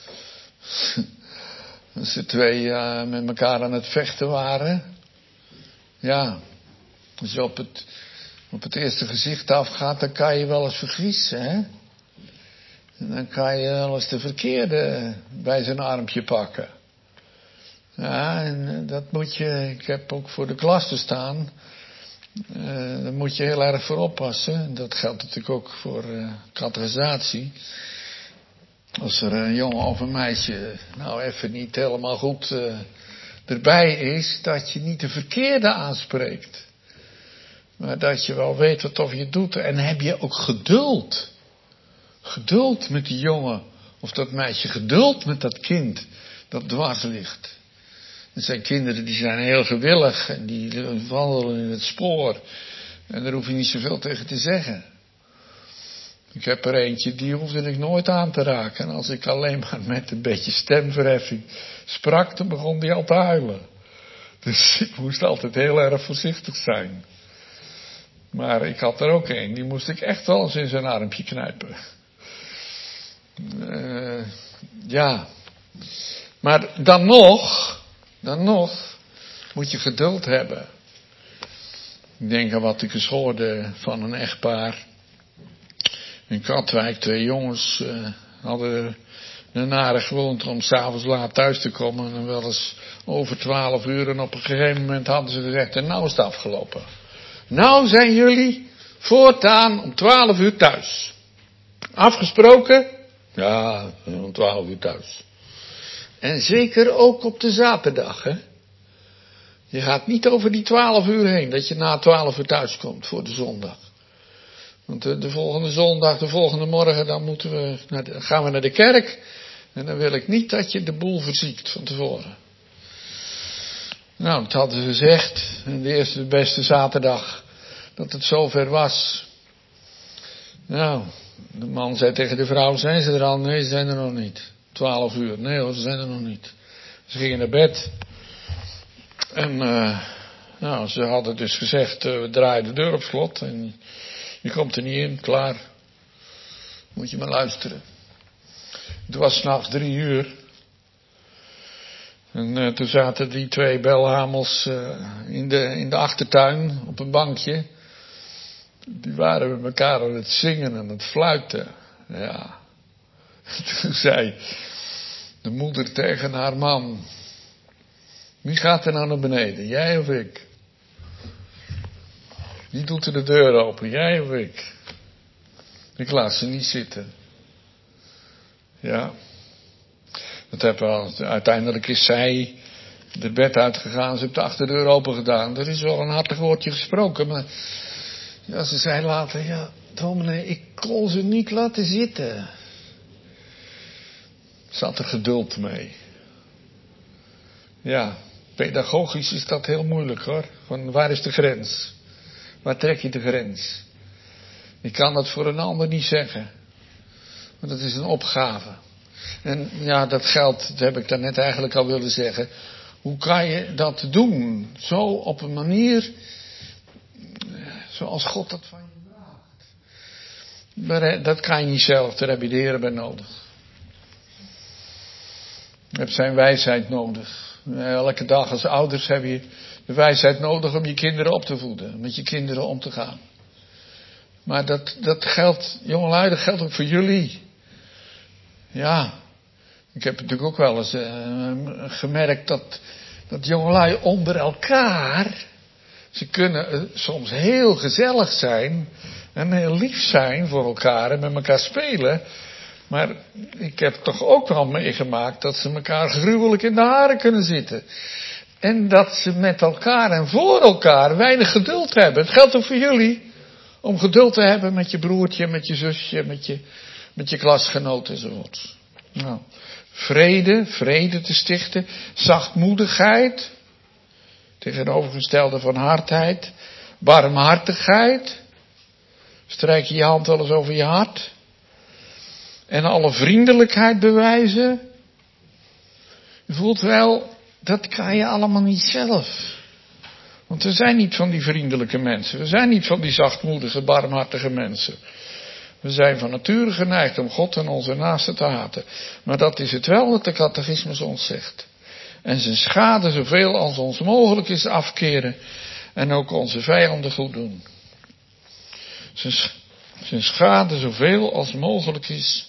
Als de twee met elkaar aan het vechten waren. Ja, als je op het eerste gezicht afgaat, dan kan je wel eens vergiezen, hè. En dan kan je wel eens de verkeerde bij zijn armpje pakken. Ja, en dat moet je, ik heb ook voor de klas te staan. Daar moet je heel erg voor oppassen. Dat geldt natuurlijk ook voor catechisatie. Als er een jongen of een meisje nou even niet helemaal goed erbij is, dat je niet de verkeerde aanspreekt. Maar dat je wel weet wat of je doet. En heb je ook geduld. Geduld met die jongen of dat meisje. Geduld met dat kind dat dwars ligt. Er zijn kinderen die zijn heel gewillig en die wandelen in het spoor. En daar hoef je niet zoveel tegen te zeggen. Ik heb er eentje, die hoefde ik nooit aan te raken. En als ik alleen maar met een beetje stemverheffing sprak, dan begon die al te huilen. Dus ik moest altijd heel erg voorzichtig zijn. Maar ik had er ook een, die moest ik echt wel eens in zijn armpje knijpen. Ja. Maar dan nog moet je geduld hebben. Ik denk aan wat ik eens hoorde van een echtpaar in Katwijk. 2 jongens hadden een nare gewoonte om 's avonds laat thuis te komen. En wel eens over 12 uur. En op een gegeven moment hadden ze gezegd, en nou is het afgelopen. Nou zijn jullie voortaan om 12 uur thuis. Afgesproken? Ja, om 12 uur thuis. En zeker ook op de zaterdag, hè. Je gaat niet over die 12 uur heen, dat je na 12 uur thuis komt voor de zondag. Want de volgende zondag, de volgende morgen, dan gaan we naar de kerk. En dan wil ik niet dat je de boel verziekt van tevoren. Nou, dat hadden ze gezegd. En de eerste, de beste zaterdag dat het zover was. Nou, de man zei tegen de vrouw, zijn ze er al? Nee, ze zijn er nog niet. 12 uur. Nee hoor, ze zijn er nog niet. Ze gingen naar bed. En nou, ze hadden dus gezegd, we draaien de deur op slot. En je komt er niet in, klaar. Moet je maar luisteren. Het was 's nachts 3 uur. En toen zaten die 2 belhamels in de achtertuin op een bankje. Die waren met elkaar aan het zingen en het fluiten. Ja. Toen zei de moeder tegen haar man: wie gaat er nou naar beneden, jij of ik? Wie doet er de deur open, jij of ik? Ik laat ze niet zitten. Ja. Uiteindelijk is zij de bed uitgegaan, ze heeft de achterdeur open gedaan. Er is wel een hartig woordje gesproken, maar ja, ze zei later, ja, dominee, ik kon ze niet laten zitten. Ze had er geduld mee. Ja, pedagogisch is dat heel moeilijk hoor. Van waar is de grens? Waar trek je de grens? Ik kan dat voor een ander niet zeggen. Want dat is een opgave. En ja, dat geldt, dat heb ik daarnet eigenlijk al willen zeggen. Hoe kan je dat doen? Zo op een manier zoals God dat van je vraagt. Dat kan je niet zelf, daar heb je de Heer bij nodig. Je hebt zijn wijsheid nodig. Elke dag als ouders heb je de wijsheid nodig om je kinderen op te voeden. Met je kinderen om te gaan. Maar dat geldt, jongelui, dat geldt ook voor jullie. Ja, ik heb natuurlijk ook wel eens gemerkt dat jongelui onder elkaar, ze kunnen soms heel gezellig zijn en heel lief zijn voor elkaar en met elkaar spelen. Maar ik heb toch ook wel meegemaakt dat ze elkaar gruwelijk in de haren kunnen zitten. En dat ze met elkaar en voor elkaar weinig geduld hebben. Het geldt ook voor jullie. Om geduld te hebben met je broertje, met je zusje, met je klasgenoot enzovoort. Nou, vrede te stichten. Zachtmoedigheid. Tegenovergestelde van hardheid. Barmhartigheid. Strijk je hand wel eens over je hart. En alle vriendelijkheid bewijzen. Je voelt wel, dat kan je allemaal niet zelf. Want we zijn niet van die vriendelijke mensen. We zijn niet van die zachtmoedige, barmhartige mensen. We zijn van nature geneigd om God en onze naasten te haten. Maar dat is het wel wat de catechismus ons zegt. En zijn schade zoveel als ons mogelijk is afkeren. En ook onze vijanden goed doen. Zijn schade zoveel als mogelijk is.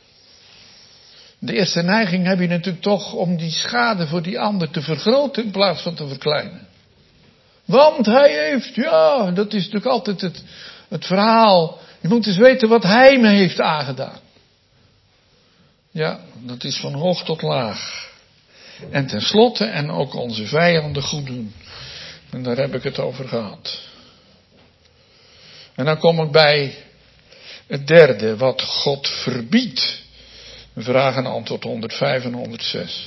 De eerste neiging heb je natuurlijk toch om die schade voor die ander te vergroten in plaats van te verkleinen. Want hij heeft, ja, dat is natuurlijk altijd het verhaal. Je moet eens weten wat hij me heeft aangedaan. Ja, dat is van hoog tot laag. En tenslotte, en ook onze vijanden goed doen. En daar heb ik het over gehad. En dan kom ik bij het derde, wat God verbiedt. Vraag en antwoord 105 en 106.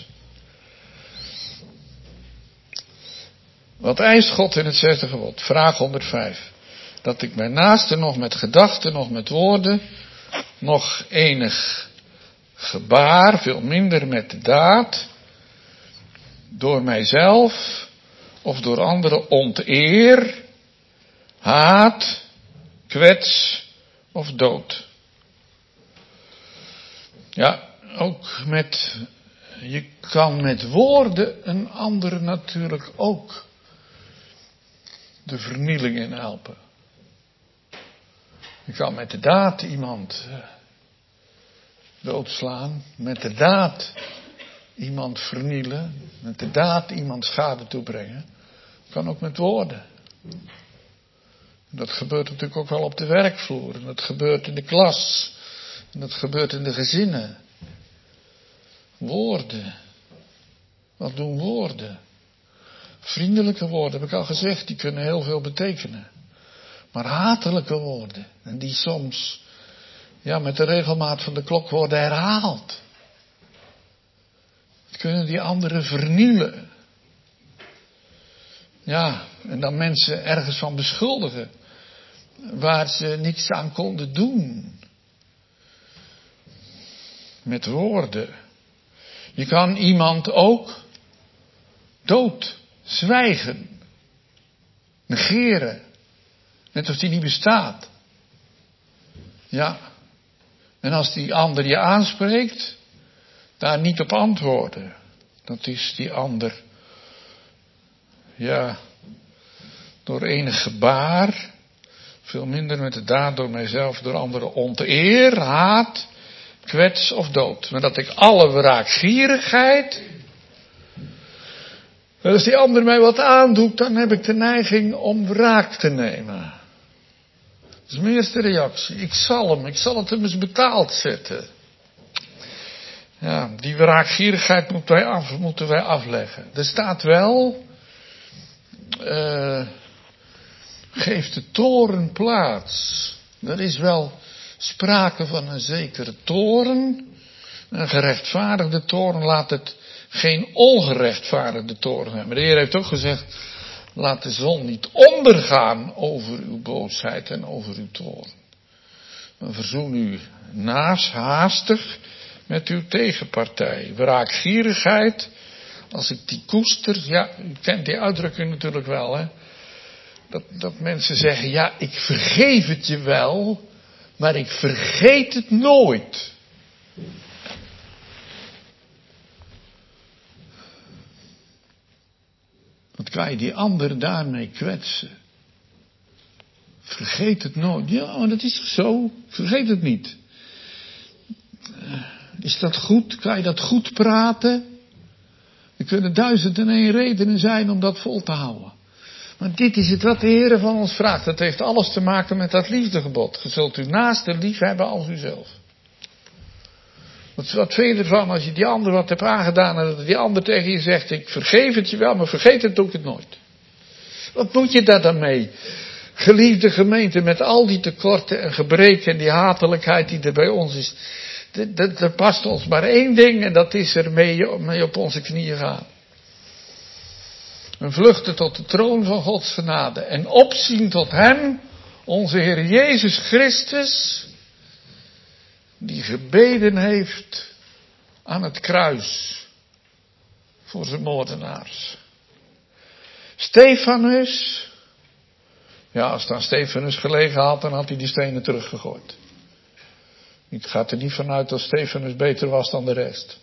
Wat eist God in het zesde gebod? Vraag 105. Dat ik mijn naaste nog met gedachten, nog met woorden, nog enig gebaar, veel minder met de daad, door mijzelf of door anderen onteer, haat, kwets of dood. Ja, ook je kan met woorden een ander natuurlijk ook de vernieling in helpen. Je kan met de daad iemand doodslaan, met de daad iemand vernielen, met de daad iemand schade toebrengen. Kan ook met woorden. Dat gebeurt natuurlijk ook wel op de werkvloer, en dat gebeurt in de klas, en dat gebeurt in de gezinnen. Woorden. Wat doen woorden? Vriendelijke woorden, heb ik al gezegd, die kunnen heel veel betekenen. Maar hatelijke woorden, en die soms, ja, met de regelmaat van de klok worden herhaald. kunnen die anderen vernielen. Ja, en dan mensen ergens van beschuldigen. Waar ze niks aan konden doen. Met woorden. Je kan iemand ook dood zwijgen. Negeren. Net als die niet bestaat. Ja. En als die ander je aanspreekt, daar niet op antwoorden. Dat is die ander, ja, door enig gebaar, veel minder met de daad door mijzelf, door anderen onteer, haat, kwets of dood. Maar dat ik alle wraakgierigheid, als die ander mij wat aandoet, dan heb ik de neiging om wraak te nemen. Dat is mijn eerste reactie. Ik zal het hem eens betaald zetten. Ja, die wraakgierigheid moeten wij afleggen. Er staat wel, geeft de toorn plaats. Er is wel sprake van een zekere toorn. Een gerechtvaardigde toorn, laat het geen ongerechtvaardigde toorn zijn. Maar de Heer heeft ook gezegd, laat de zon niet ondergaan over uw boosheid en over uw toorn. Maar verzoen u haastig met uw tegenpartij. Wraakgierigheid, als ik die koester, ja, u kent die uitdrukking natuurlijk wel, hè. Dat mensen zeggen, ja, ik vergeef het je wel, maar ik vergeet het nooit. Wat kan je die ander daarmee kwetsen? Vergeet het nooit. Ja, maar dat is toch zo? Vergeet het niet. Is dat goed? Kan je dat goed praten? Er kunnen 1001 redenen zijn om dat vol te houden. Maar dit is het wat de Heer van ons vraagt. Dat heeft alles te maken met dat liefdegebod. Je zult uw naaste lief hebben als uzelf. Wat vind je ervan als je die ander wat hebt aangedaan en dat die ander tegen je zegt, ik vergeef het je wel, maar vergeet het doe ik het nooit. Wat moet je daar dan mee? Geliefde gemeente, met al die tekorten en gebreken en die hatelijkheid die er bij ons is. Er past ons maar één ding en dat is er mee op onze knieën gaan. En vluchten tot de troon van Gods genade en opzien tot Hem, onze Heer Jezus Christus, die gebeden heeft aan het kruis voor zijn moordenaars. Stefanus, ja, als het aan Stefanus gelegen had, dan had hij die stenen teruggegooid. Ik ga er niet vanuit dat Stefanus beter was dan de rest.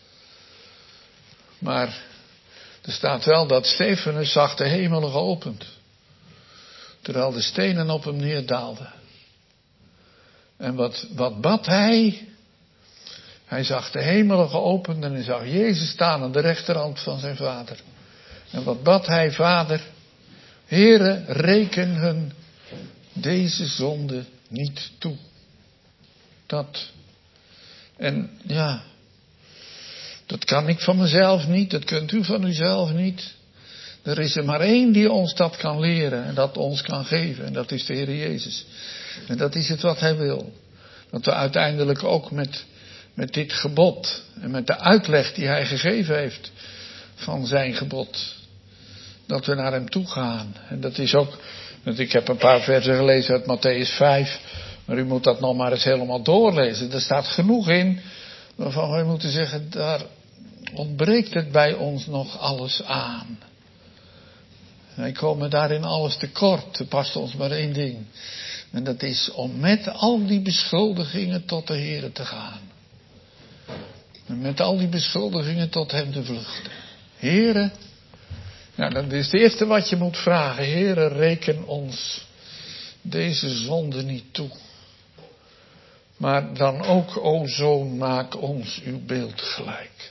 Maar er staat wel dat Stefanus zag de hemelen geopend. Terwijl de stenen op hem neerdaalden. En wat bad hij? Hij zag de hemelen geopend en hij zag Jezus staan aan de rechterhand van zijn vader. En wat bad hij, Vader? Heere, reken hun deze zonde niet toe. Dat. En ja, dat kan ik van mezelf niet, dat kunt u van uzelf niet. Er is er maar één die ons dat kan leren en dat ons kan geven. En dat is de Heer Jezus. En dat is het wat Hij wil. Dat we uiteindelijk ook met dit gebod en met de uitleg die Hij gegeven heeft van zijn gebod, dat we naar Hem toe gaan. En dat is ook, want ik heb een paar versen gelezen uit Mattheüs 5, maar u moet dat nog maar eens helemaal doorlezen. Er staat genoeg in waarvan wij moeten zeggen, daar ontbreekt het bij ons nog alles aan. Wij komen daarin alles tekort. Er past ons maar één ding. En dat is om met al die beschuldigingen tot de Heer te gaan. En met al die beschuldigingen tot Hem te vluchten. Heere, nou dat is het eerste wat je moet vragen. Heere, reken ons deze zonde niet toe. Maar dan ook, o Zoon, maak ons uw beeld gelijk.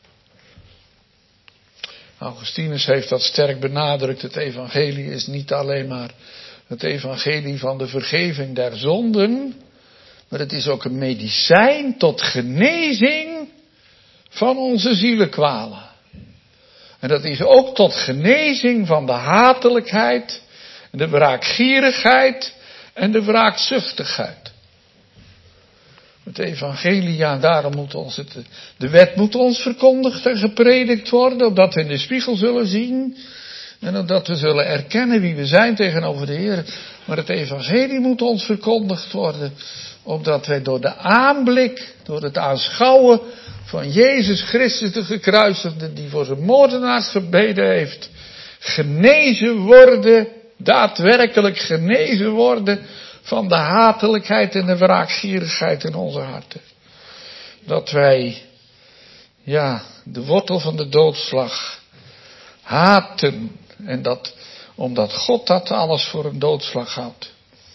Augustinus heeft dat sterk benadrukt. Het evangelie is niet alleen maar het evangelie van de vergeving der zonden, maar het is ook een medicijn tot genezing van onze zielekwalen. En dat is ook tot genezing van de hatelijkheid, de wraakgierigheid en de wraakzuchtigheid. Het evangelie, ja, daarom moet de wet moet ons verkondigd en gepredikt worden, opdat we in de spiegel zullen zien en opdat we zullen erkennen wie we zijn tegenover de Heer. Maar het evangelie moet ons verkondigd worden, opdat wij door de aanblik, door het aanschouwen van Jezus Christus de gekruisigde, die voor zijn moordenaars gebeden heeft, genezen worden, daadwerkelijk genezen worden van de hatelijkheid en de wraakgierigheid in onze harten. Dat wij, ja, de wortel van de doodslag haten. En dat, omdat God dat alles voor een doodslag houdt.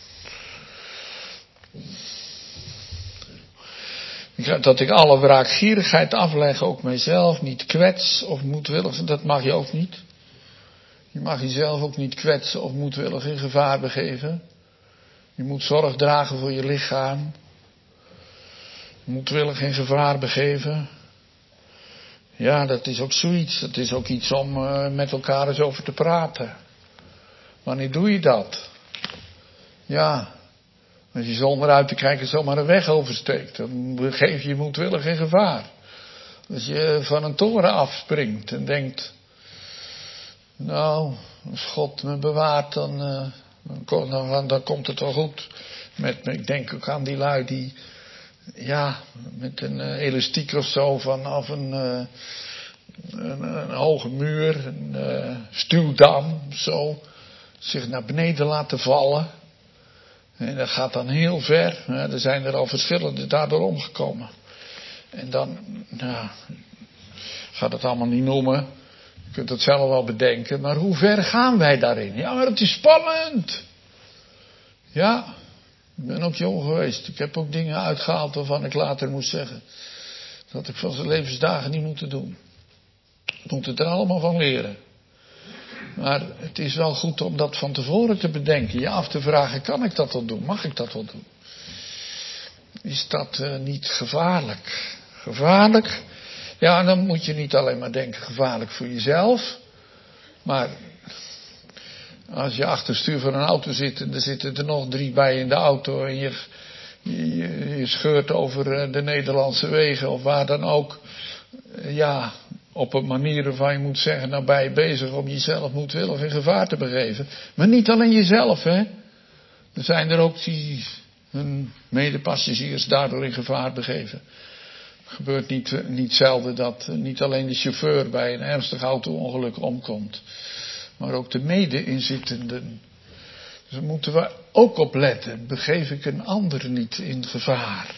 Dat ik alle wraakgierigheid afleg, ook mijzelf, niet kwets of moedwillig, dat mag je ook niet. Je mag jezelf ook niet kwetsen of moedwillig in gevaar begeven. Je moet zorg dragen voor je lichaam. Moedwillig in gevaar begeven. Ja, dat is ook zoiets. Dat is ook iets om met elkaar eens over te praten. Wanneer doe je dat? Ja, als je zonder uit te kijken zomaar een weg oversteekt, dan begeef je je moedwillig in gevaar. Als je van een toren afspringt en denkt, nou, als God me bewaart, dan komt het wel goed. Ik denk ook aan die lui die, ja, met een elastiek of zo vanaf een hoge muur, een stuwdam, zo, zich naar beneden laten vallen. En dat gaat dan heel ver. Er zijn er al verschillende daardoor omgekomen. En dan, nou, ik ga het allemaal niet noemen. Je kunt het zelf wel bedenken. Maar hoe ver gaan wij daarin? Ja, maar het is spannend. Ja, ik ben ook jong geweest. Ik heb ook dingen uitgehaald waarvan ik later moest zeggen. Dat had ik van zijn levensdagen niet moeten doen. Ik moet het er allemaal van leren. Maar het is wel goed om dat van tevoren te bedenken. Je af te vragen, kan ik dat wel doen? Mag ik dat wel doen? Is dat niet gevaarlijk? Gevaarlijk? Ja, dan moet je niet alleen maar denken gevaarlijk voor jezelf. Maar als je achter het stuur van een auto zit en er zitten er nog 3 bij in de auto en je scheurt over de Nederlandse wegen of waar dan ook. Ja, op een manier waarvan je moet zeggen, nou ben je bezig om jezelf moedwillig in gevaar te begeven. Maar niet alleen jezelf, hè. Er zijn er ook die hun medepassagiers daardoor in gevaar begeven. Het gebeurt niet zelden dat niet alleen de chauffeur bij een ernstig auto-ongeluk omkomt, maar ook de mede-inzittenden. Dus daar moeten we ook op letten. Begeef ik een ander niet in gevaar?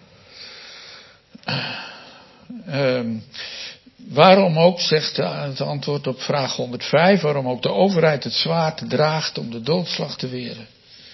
Waarom ook, zegt het antwoord op vraag 105, waarom ook de overheid het zwaard draagt om de doodslag te weren.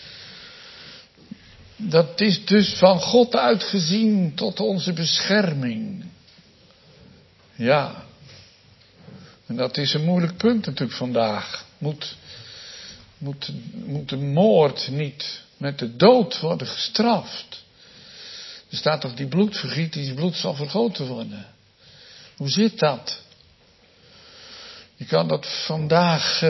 Dat is dus van God uitgezien tot onze bescherming. Ja. En dat is een moeilijk punt natuurlijk vandaag. Moet de moord niet met de dood worden gestraft? Er staat toch die bloedvergiet, bloed zal vergoten worden. Hoe zit dat? Je kan dat vandaag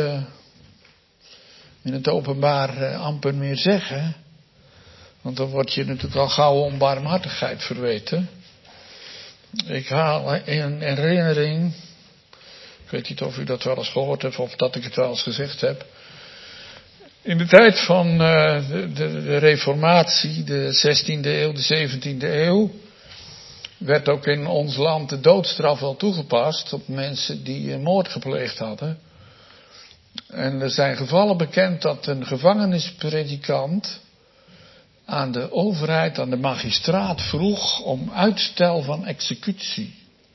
in het openbaar amper meer zeggen. Want dan word je natuurlijk al gauw om barmhartigheid verweten. Ik haal in herinnering, ik weet niet of u dat wel eens gehoord hebt of dat ik het wel eens gezegd heb. In de tijd van de reformatie, de 16e eeuw, de 17e eeuw, werd ook in ons land de doodstraf wel toegepast op mensen die moord gepleegd hadden. En er zijn gevallen bekend dat een gevangenispredikant aan de overheid, aan de magistraat vroeg om uitstel van executie.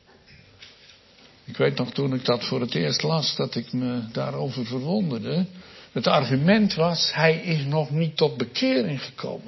Ik weet nog toen ik dat voor het eerst las, dat ik me daarover verwonderde. Het argument was, hij is nog niet tot bekering gekomen.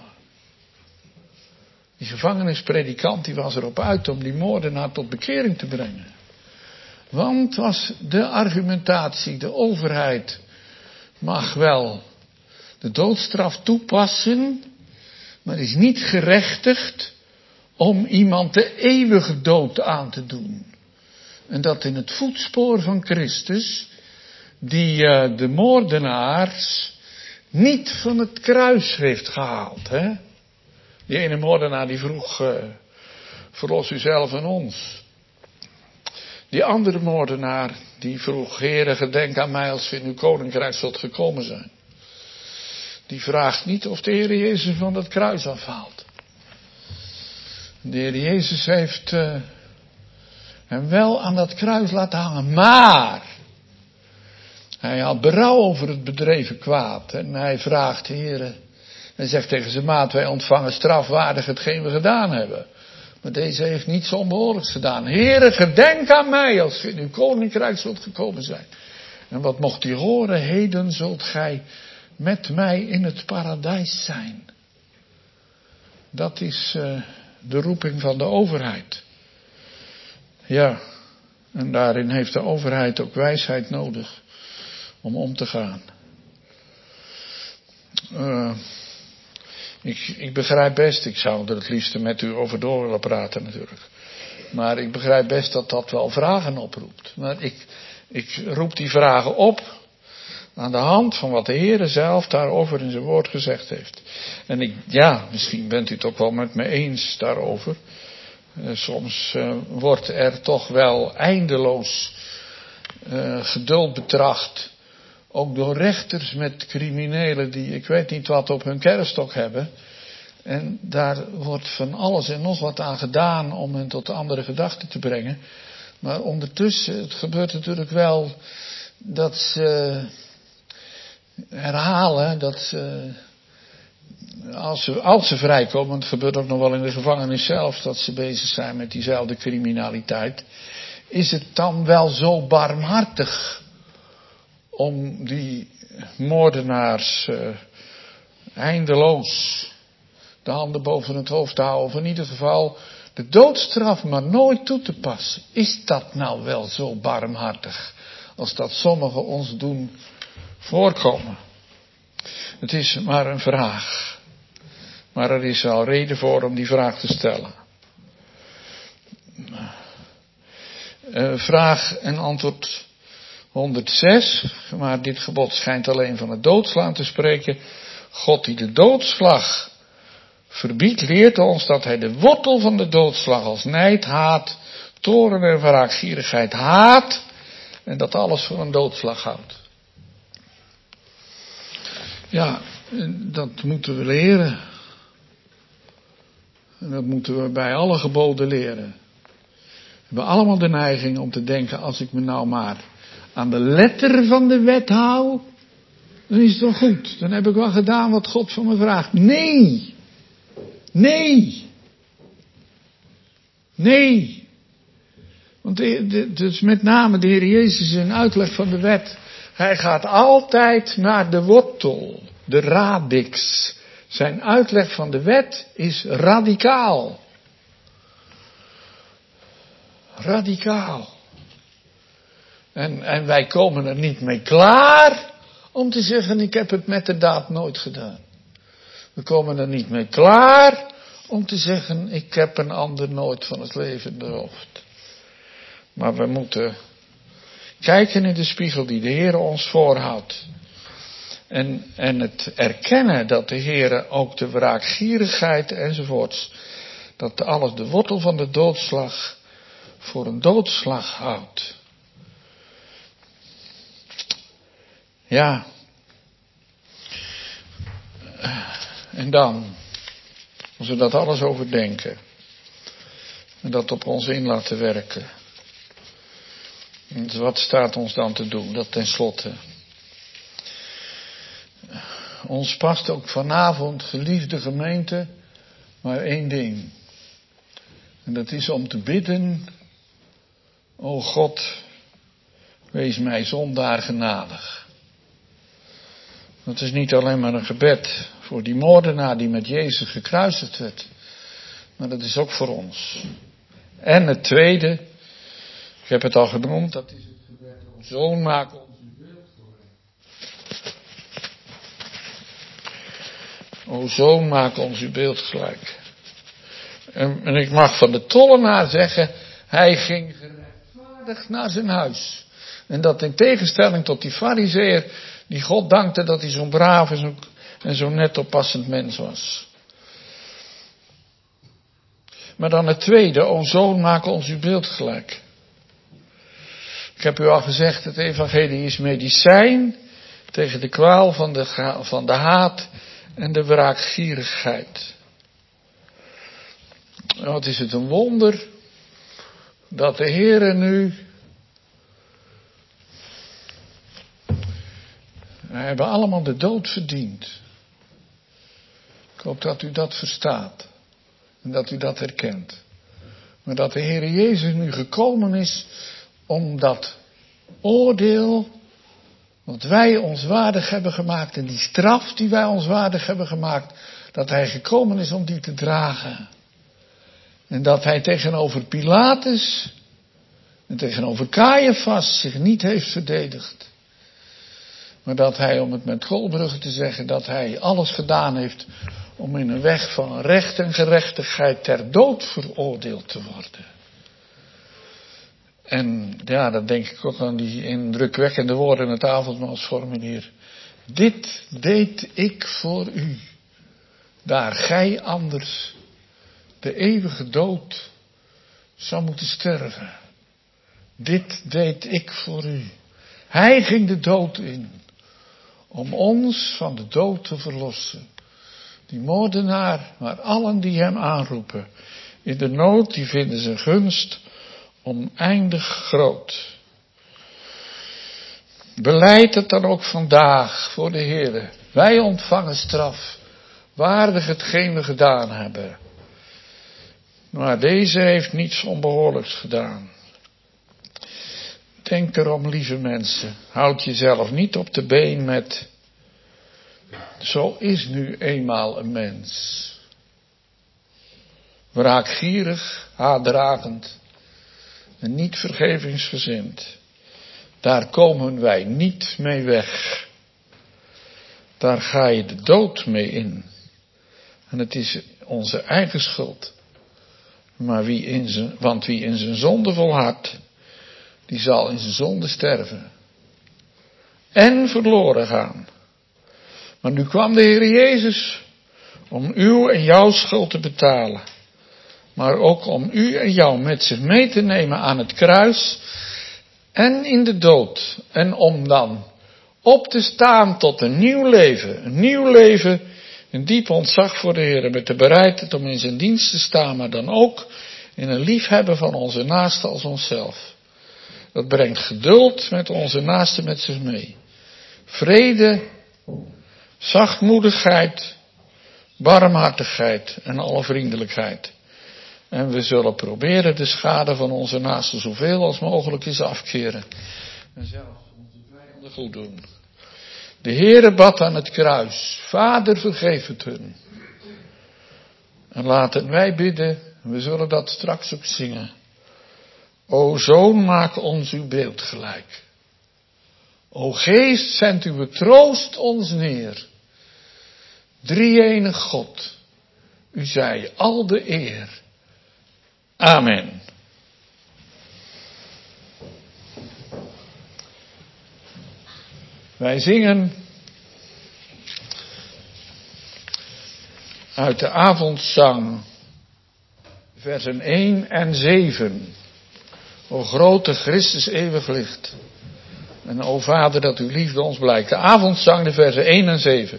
Die gevangenispredikant die was erop uit om die moordenaar tot bekering te brengen. Want was de argumentatie, de overheid mag wel de doodstraf toepassen, maar is niet gerechtigd om iemand de eeuwige dood aan te doen. En dat in het voetspoor van Christus, die de moordenaars niet van het kruis heeft gehaald. Hè? Die ene moordenaar die vroeg, verlos u zelf en ons. Die andere moordenaar die vroeg, Heere, gedenk aan mij als we in uw koninkrijk zult gekomen zijn. Die vraagt niet of de Heer Jezus van het kruis afhaalt. De Heer Jezus heeft hem wel aan dat kruis laten hangen, maar hij had berouw over het bedreven kwaad. En hij vraagt, Heere, hij zegt tegen zijn maat, wij ontvangen strafwaardig hetgeen we gedaan hebben. Maar deze heeft niets onbehoorlijks gedaan. Heere, gedenk aan mij als je in uw koninkrijk zult gekomen zijn. En wat mocht hij horen, heden zult gij met mij in het paradijs zijn. Dat is de roeping van de overheid. Ja, en daarin heeft de overheid ook wijsheid nodig om te gaan. Ik begrijp best, ik zou er het liefste met u over door willen praten natuurlijk. Maar ik begrijp best dat dat wel vragen oproept. Maar ik roep die vragen op aan de hand van wat de Heere zelf daarover in zijn woord gezegd heeft. En misschien bent u het ook wel met me eens daarover. Soms wordt er toch wel eindeloos geduld betracht. Ook door rechters met criminelen die ik weet niet wat op hun kerfstok hebben. En daar wordt van alles en nog wat aan gedaan om hen tot andere gedachten te brengen. Maar ondertussen, het gebeurt natuurlijk wel dat ze herhalen dat ze, als ze vrijkomen, het gebeurt ook nog wel in de gevangenis zelf, dat ze bezig zijn met diezelfde criminaliteit. Is het dan wel zo barmhartig om die moordenaars eindeloos de handen boven het hoofd te houden, of in ieder geval de doodstraf maar nooit toe te passen? Is dat nou wel zo barmhartig als dat sommigen ons doen voorkomen? Het is maar een vraag. Maar er is wel reden voor om die vraag te stellen. Vraag en antwoord 106. Maar dit gebod schijnt alleen van het doodslaan te spreken. God die de doodslag verbiedt, leert ons dat hij de wortel van de doodslag als nijd, haat, toorn en wraakgierigheid haat. En dat alles voor een doodslag houdt. Ja, dat moeten we leren. En dat moeten we bij alle geboden leren. We hebben allemaal de neiging om te denken, als ik me nou maar aan de letter van de wet hou, dan is het wel goed. Dan heb ik wel gedaan wat God van me vraagt. Nee. Nee. Nee. Want dus met name de Heer Jezus in uitleg van de wet. Hij gaat altijd naar de wortel. De radix. Zijn uitleg van de wet is radicaal. Radicaal. En wij komen er niet mee klaar om te zeggen, ik heb het met de daad nooit gedaan. We komen er niet mee klaar om te zeggen, ik heb een ander nooit van het leven beroofd. Maar we moeten kijken in de spiegel die de Heer ons voorhoudt. En het erkennen dat de Heer ook de wraakgierigheid enzovoorts, dat alles de wortel van de doodslag voor een doodslag houdt. Ja. En dan, als we dat alles overdenken en dat op ons in laten werken. En wat staat ons dan te doen? Dat tenslotte. Ons past ook vanavond, geliefde gemeente, maar één ding. En dat is om te bidden, o God, wees mij zondaar genadig. Dat is niet alleen maar een gebed voor die moordenaar die met Jezus gekruisigd werd. Maar dat is ook voor ons. En het tweede, ik heb het al genoemd, dat is het gebed, o Zoon, maak ons uw beeld gelijk. O Zoon, maak ons uw beeld gelijk. En ik mag van de tollenaar zeggen, hij ging gerechtvaardigd naar zijn huis. En dat in tegenstelling tot die farizeeër, die God dankte dat hij zo'n braaf en zo'n net oppassend mens was. Maar dan het tweede, o Zoon, maak ons uw beeld gelijk. Ik heb u al gezegd, het evangelie is medicijn tegen de kwaal van de haat en de wraakgierigheid. Wat is het een wonder dat de Heere nu... We hebben allemaal de dood verdiend. Ik hoop dat u dat verstaat. En dat u dat herkent. Maar dat de Heere Jezus nu gekomen is om dat oordeel wat wij ons waardig hebben gemaakt en die straf die wij ons waardig hebben gemaakt, dat hij gekomen is om die te dragen. En dat hij tegenover Pilatus en tegenover Caiaphas zich niet heeft verdedigd. Maar dat hij, om het met Golbrugge te zeggen, dat hij alles gedaan heeft om in een weg van recht en gerechtigheid ter dood veroordeeld te worden. En ja, dan denk ik ook aan die indrukwekkende woorden in het avondmaalsformulier. Dit deed ik voor u, daar gij anders de eeuwige dood zou moeten sterven. Dit deed ik voor u. Hij ging de dood in, om ons van de dood te verlossen. Die moordenaar, maar allen die hem aanroepen, in de nood, die vinden zijn gunst oneindig groot. Beleid het dan ook vandaag voor de Heere. Wij ontvangen straf, waardig hetgeen we gedaan hebben. Maar deze heeft niets onbehoorlijks gedaan. Denk erom, lieve mensen, houd jezelf niet op de been met, zo is nu eenmaal een mens. Wraakgierig, haatdragend en niet vergevingsgezind. Daar komen wij niet mee weg. Daar ga je de dood mee in. En het is onze eigen schuld. Maar wie in zijn zonde volhardt, die zal in zijn zonde sterven. En verloren gaan. Maar nu kwam de Heer Jezus om uw en jouw schuld te betalen. Maar ook om u en jou met zich mee te nemen aan het kruis en in de dood. En om dan op te staan tot een nieuw leven. Een nieuw leven, een diep ontzag voor de Heer. Met de bereidheid om in zijn dienst te staan, maar dan ook in een liefhebben van onze naaste als onszelf. Dat brengt geduld met onze naaste met zich mee. Vrede, zachtmoedigheid, barmhartigheid en alle vriendelijkheid. En we zullen proberen de schade van onze naasten zoveel als mogelijk is afkeren. En zelfs onze vijanden goed doen. De Heere bad aan het kruis. Vader, vergeef het hun. En laten wij bidden. We zullen dat straks ook zingen. O Zoon, maak ons uw beeld gelijk. O Geest, zend uw troost ons neer. Drie-enige God, u zij al de eer. Amen. Wij zingen uit de avondzang, versen 1 en 7. O grote Christus eeuwig licht. En o Vader, dat uw liefde ons blijkt. De avondzang, de versen 1 en 7.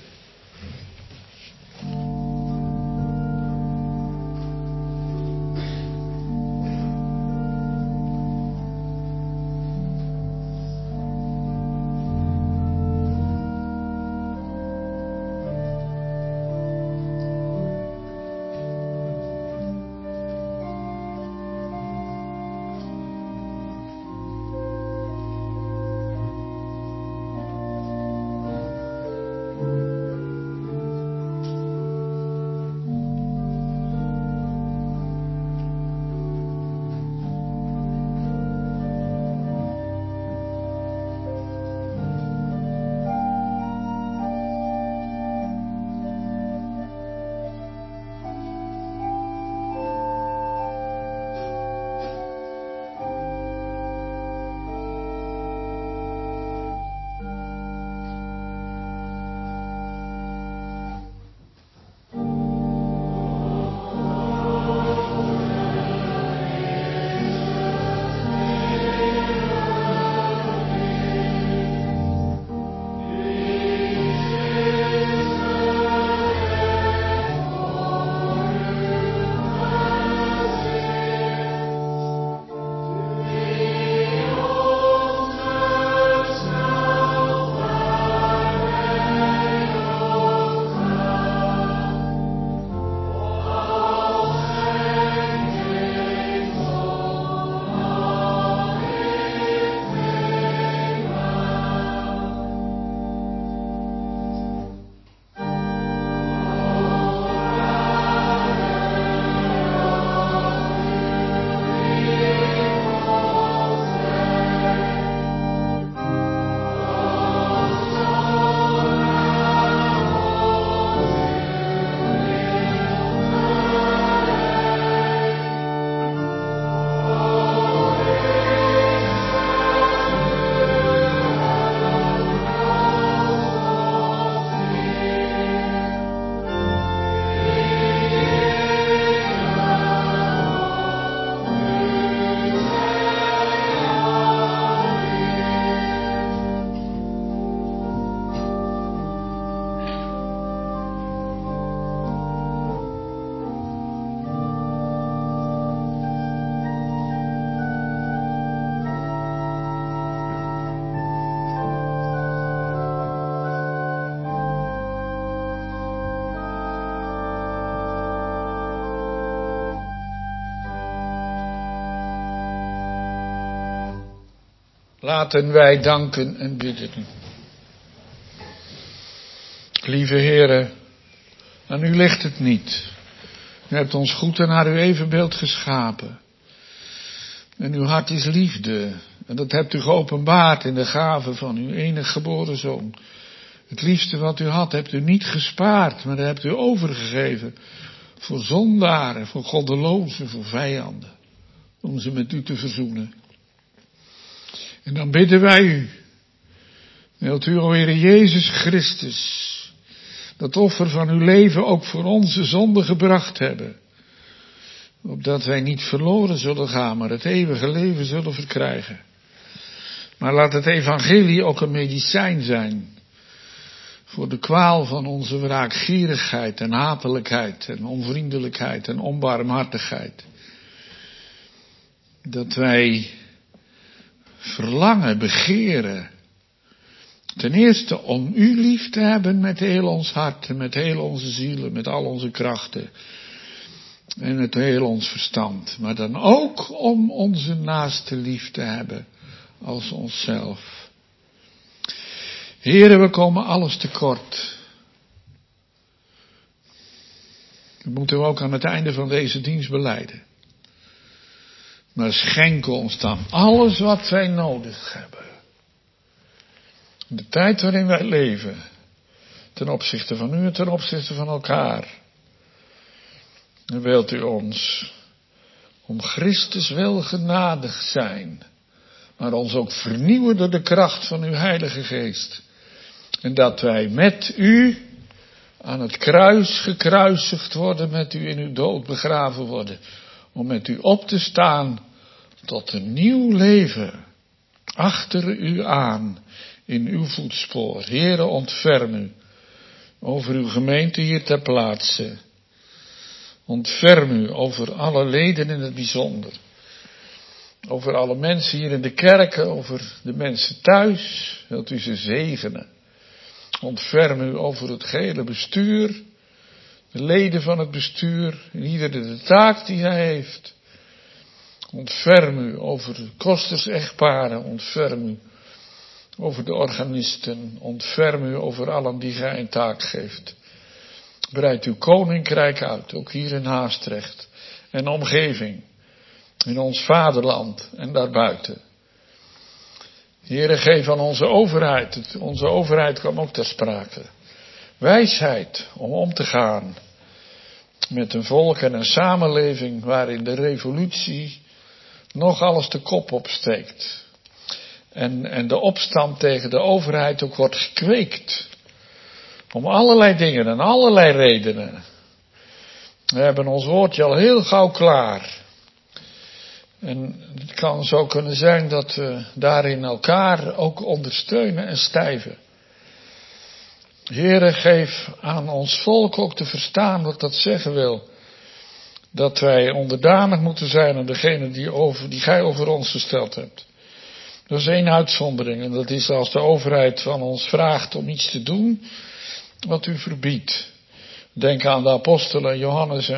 Laten wij danken en bidden. Lieve Heere, aan u ligt het niet. U hebt ons goed en naar uw evenbeeld geschapen. En uw hart is liefde. En dat hebt u geopenbaard in de gave van uw enige geboren Zoon. Het liefste wat u had, hebt u niet gespaard, maar dat hebt u overgegeven. Voor zondaren, voor goddelozen, voor vijanden. Om ze met u te verzoenen. En dan bidden wij u. Wilt u, o Heere Jezus Christus, dat offer van uw leven ook voor onze zonde gebracht hebben. Opdat wij niet verloren zullen gaan, maar het eeuwige leven zullen verkrijgen. Maar laat het evangelie ook een medicijn zijn. Voor de kwaal van onze wraakgierigheid en hatelijkheid en onvriendelijkheid en onbarmhartigheid. Dat wij verlangen, begeren. Ten eerste om u lief te hebben met heel ons hart en met heel onze zielen, met al onze krachten. En met heel ons verstand. Maar dan ook om onze naaste lief te hebben als onszelf. Heere, we komen alles tekort. Dat moeten we ook aan het einde van deze dienst belijden. Maar schenk ons dan alles wat wij nodig hebben. De tijd waarin wij leven. Ten opzichte van u en ten opzichte van elkaar. En wilt u ons om Christus wil genadig zijn. Maar ons ook vernieuwen door de kracht van uw Heilige Geest. En dat wij met u aan het kruis gekruisigd worden, met u in uw dood begraven worden. Om met u op te staan tot een nieuw leven. Achter u aan, in uw voetspoor. Heere, ontferm u over uw gemeente hier ter plaatse. Ontferm u over alle leden in het bijzonder. Over alle mensen hier in de kerken, over de mensen thuis. Wilt u ze zegenen. Ontferm u over het gehele bestuur. De leden van het bestuur. En ieder de taak die hij heeft. Ontferm u over de kosters-echtparen. Ontferm u over de organisten. Ontferm u over allen die gij een taak geeft. Breid uw koninkrijk uit, ook hier in Haastrecht en omgeving, in ons vaderland en daarbuiten. Heere, geef aan onze overheid, onze overheid kwam ook ter sprake, wijsheid om te gaan met een volk en een samenleving waarin de revolutie nog alles de kop opsteekt. En de opstand tegen de overheid ook wordt gekweekt. Om allerlei dingen en allerlei redenen. We hebben ons woordje al heel gauw klaar. En het kan zo kunnen zijn dat we daarin elkaar ook ondersteunen en stijven. Heere, geef aan ons volk ook te verstaan wat dat zeggen wil. Dat wij onderdanig moeten zijn aan degene die gij over ons gesteld hebt. Er is één uitzondering en dat is als de overheid van ons vraagt om iets te doen wat u verbiedt. Denk aan de apostelen Johannes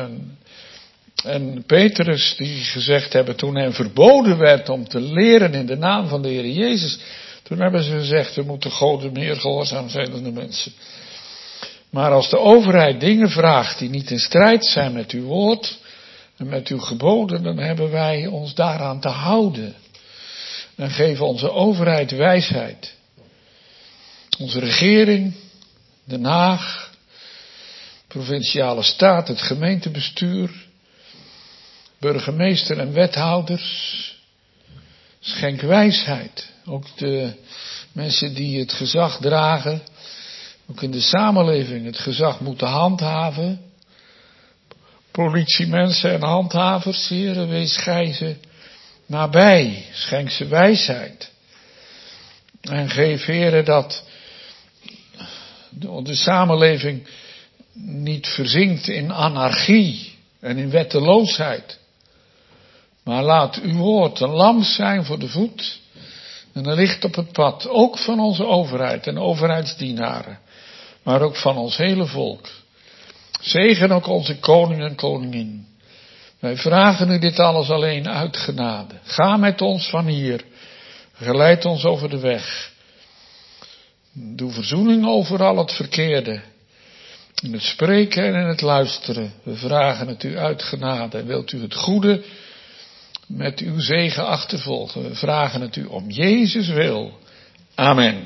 en Petrus die gezegd hebben toen hen verboden werd om te leren in de naam van de Heer Jezus. Toen hebben ze gezegd we moeten God meer gehoorzaam zijn dan de mensen. Maar als de overheid dingen vraagt die niet in strijd zijn met uw woord en met uw geboden, dan hebben wij ons daaraan te houden. En geef onze overheid wijsheid. Onze regering, Den Haag, provinciale staat, het gemeentebestuur, burgemeester en wethouders. Schenk wijsheid. Ook de mensen die het gezag dragen, ook in de samenleving het gezag moeten handhaven. Politiemensen en handhavers, Heere, wees gij ze nabij. Schenk ze wijsheid. En geef, Heere, dat de samenleving niet verzinkt in anarchie en in wetteloosheid. Maar laat uw woord een lamp zijn voor de voet en een licht op het pad. Ook van onze overheid en overheidsdienaren. Maar ook van ons hele volk. Zegen ook onze koning en koningin. Wij vragen u dit alles alleen uit genade. Ga met ons van hier. Geleid ons over de weg. Doe verzoening over al het verkeerde. In het spreken en in het luisteren. We vragen het u uit genade. Wilt u het goede met uw zegen achtervolgen? We vragen het u om Jezus wil. Amen.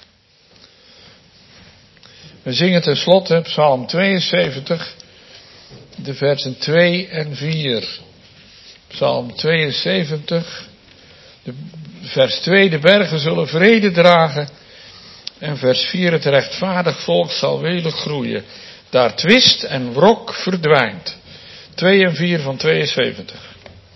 We zingen tenslotte Psalm 72, de versen 2 en 4. Psalm 72, vers 2, de bergen zullen vrede dragen. En vers 4, het rechtvaardig volk zal welig groeien. Daar twist en wrok verdwijnt. 2 en 4 van 72.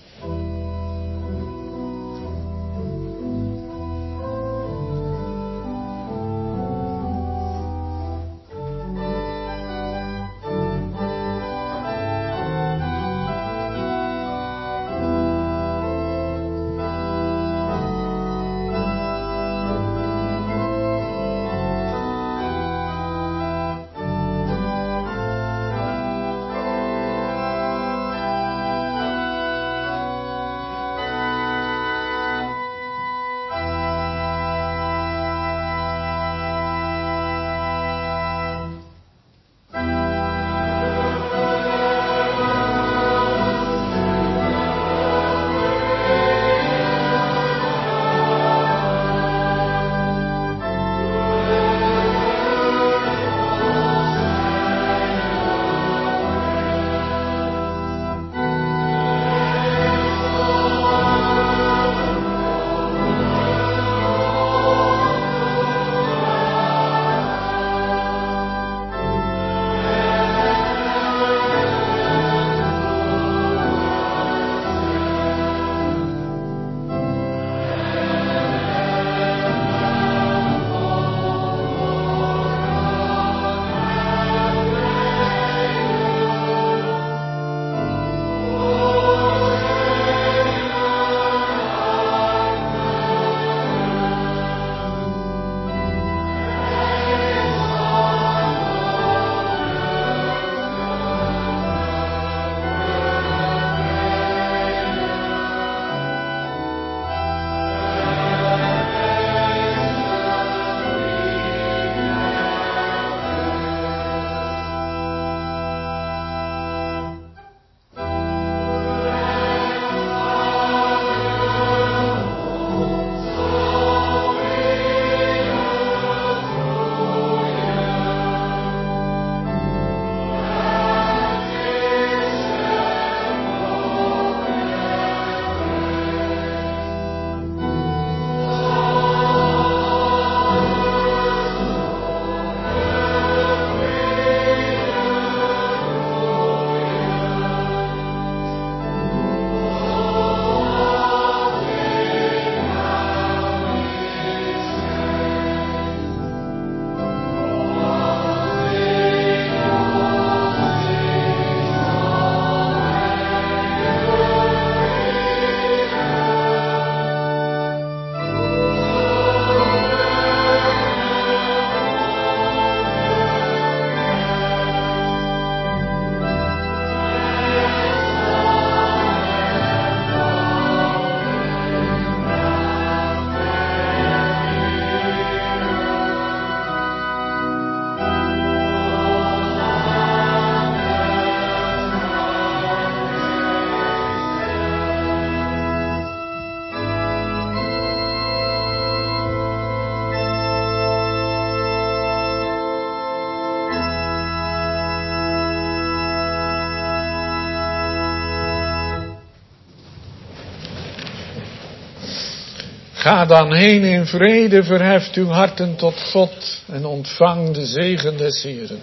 Ga dan heen in vrede, verheft uw harten tot God en ontvang de zegen des Heeren.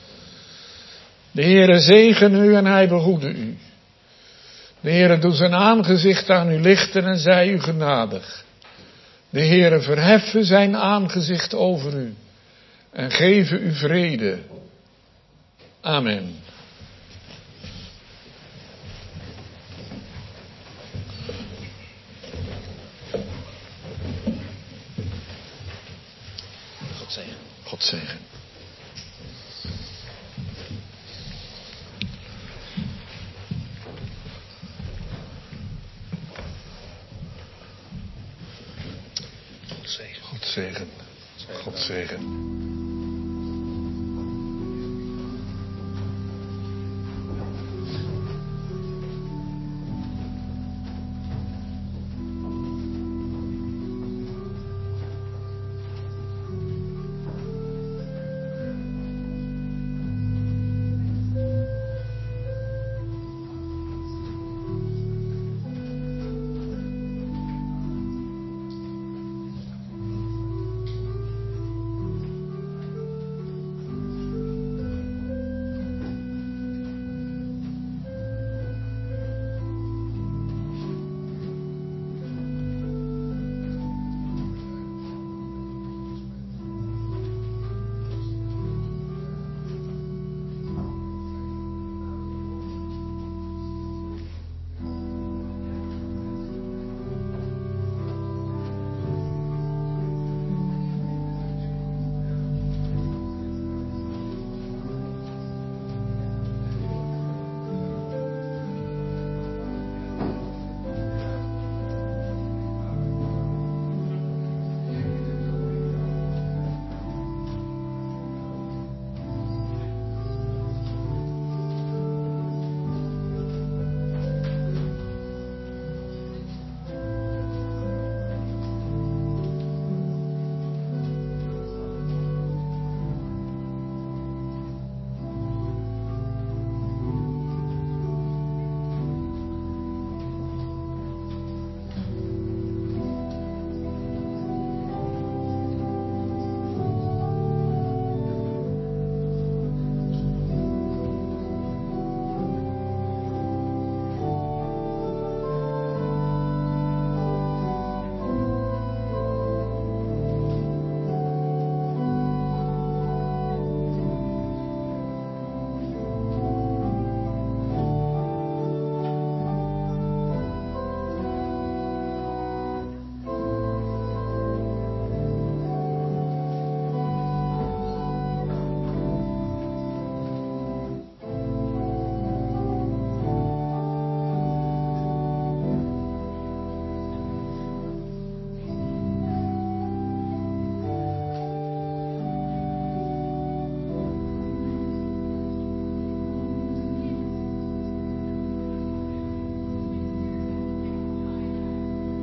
De Heere zegen u en hij behoede u. De Heere doet zijn aangezicht aan u lichten en zij u genadig. De Heere verheffen zijn aangezicht over u en geven u vrede. Amen. God zegen. zegen. God zegen. God zegen.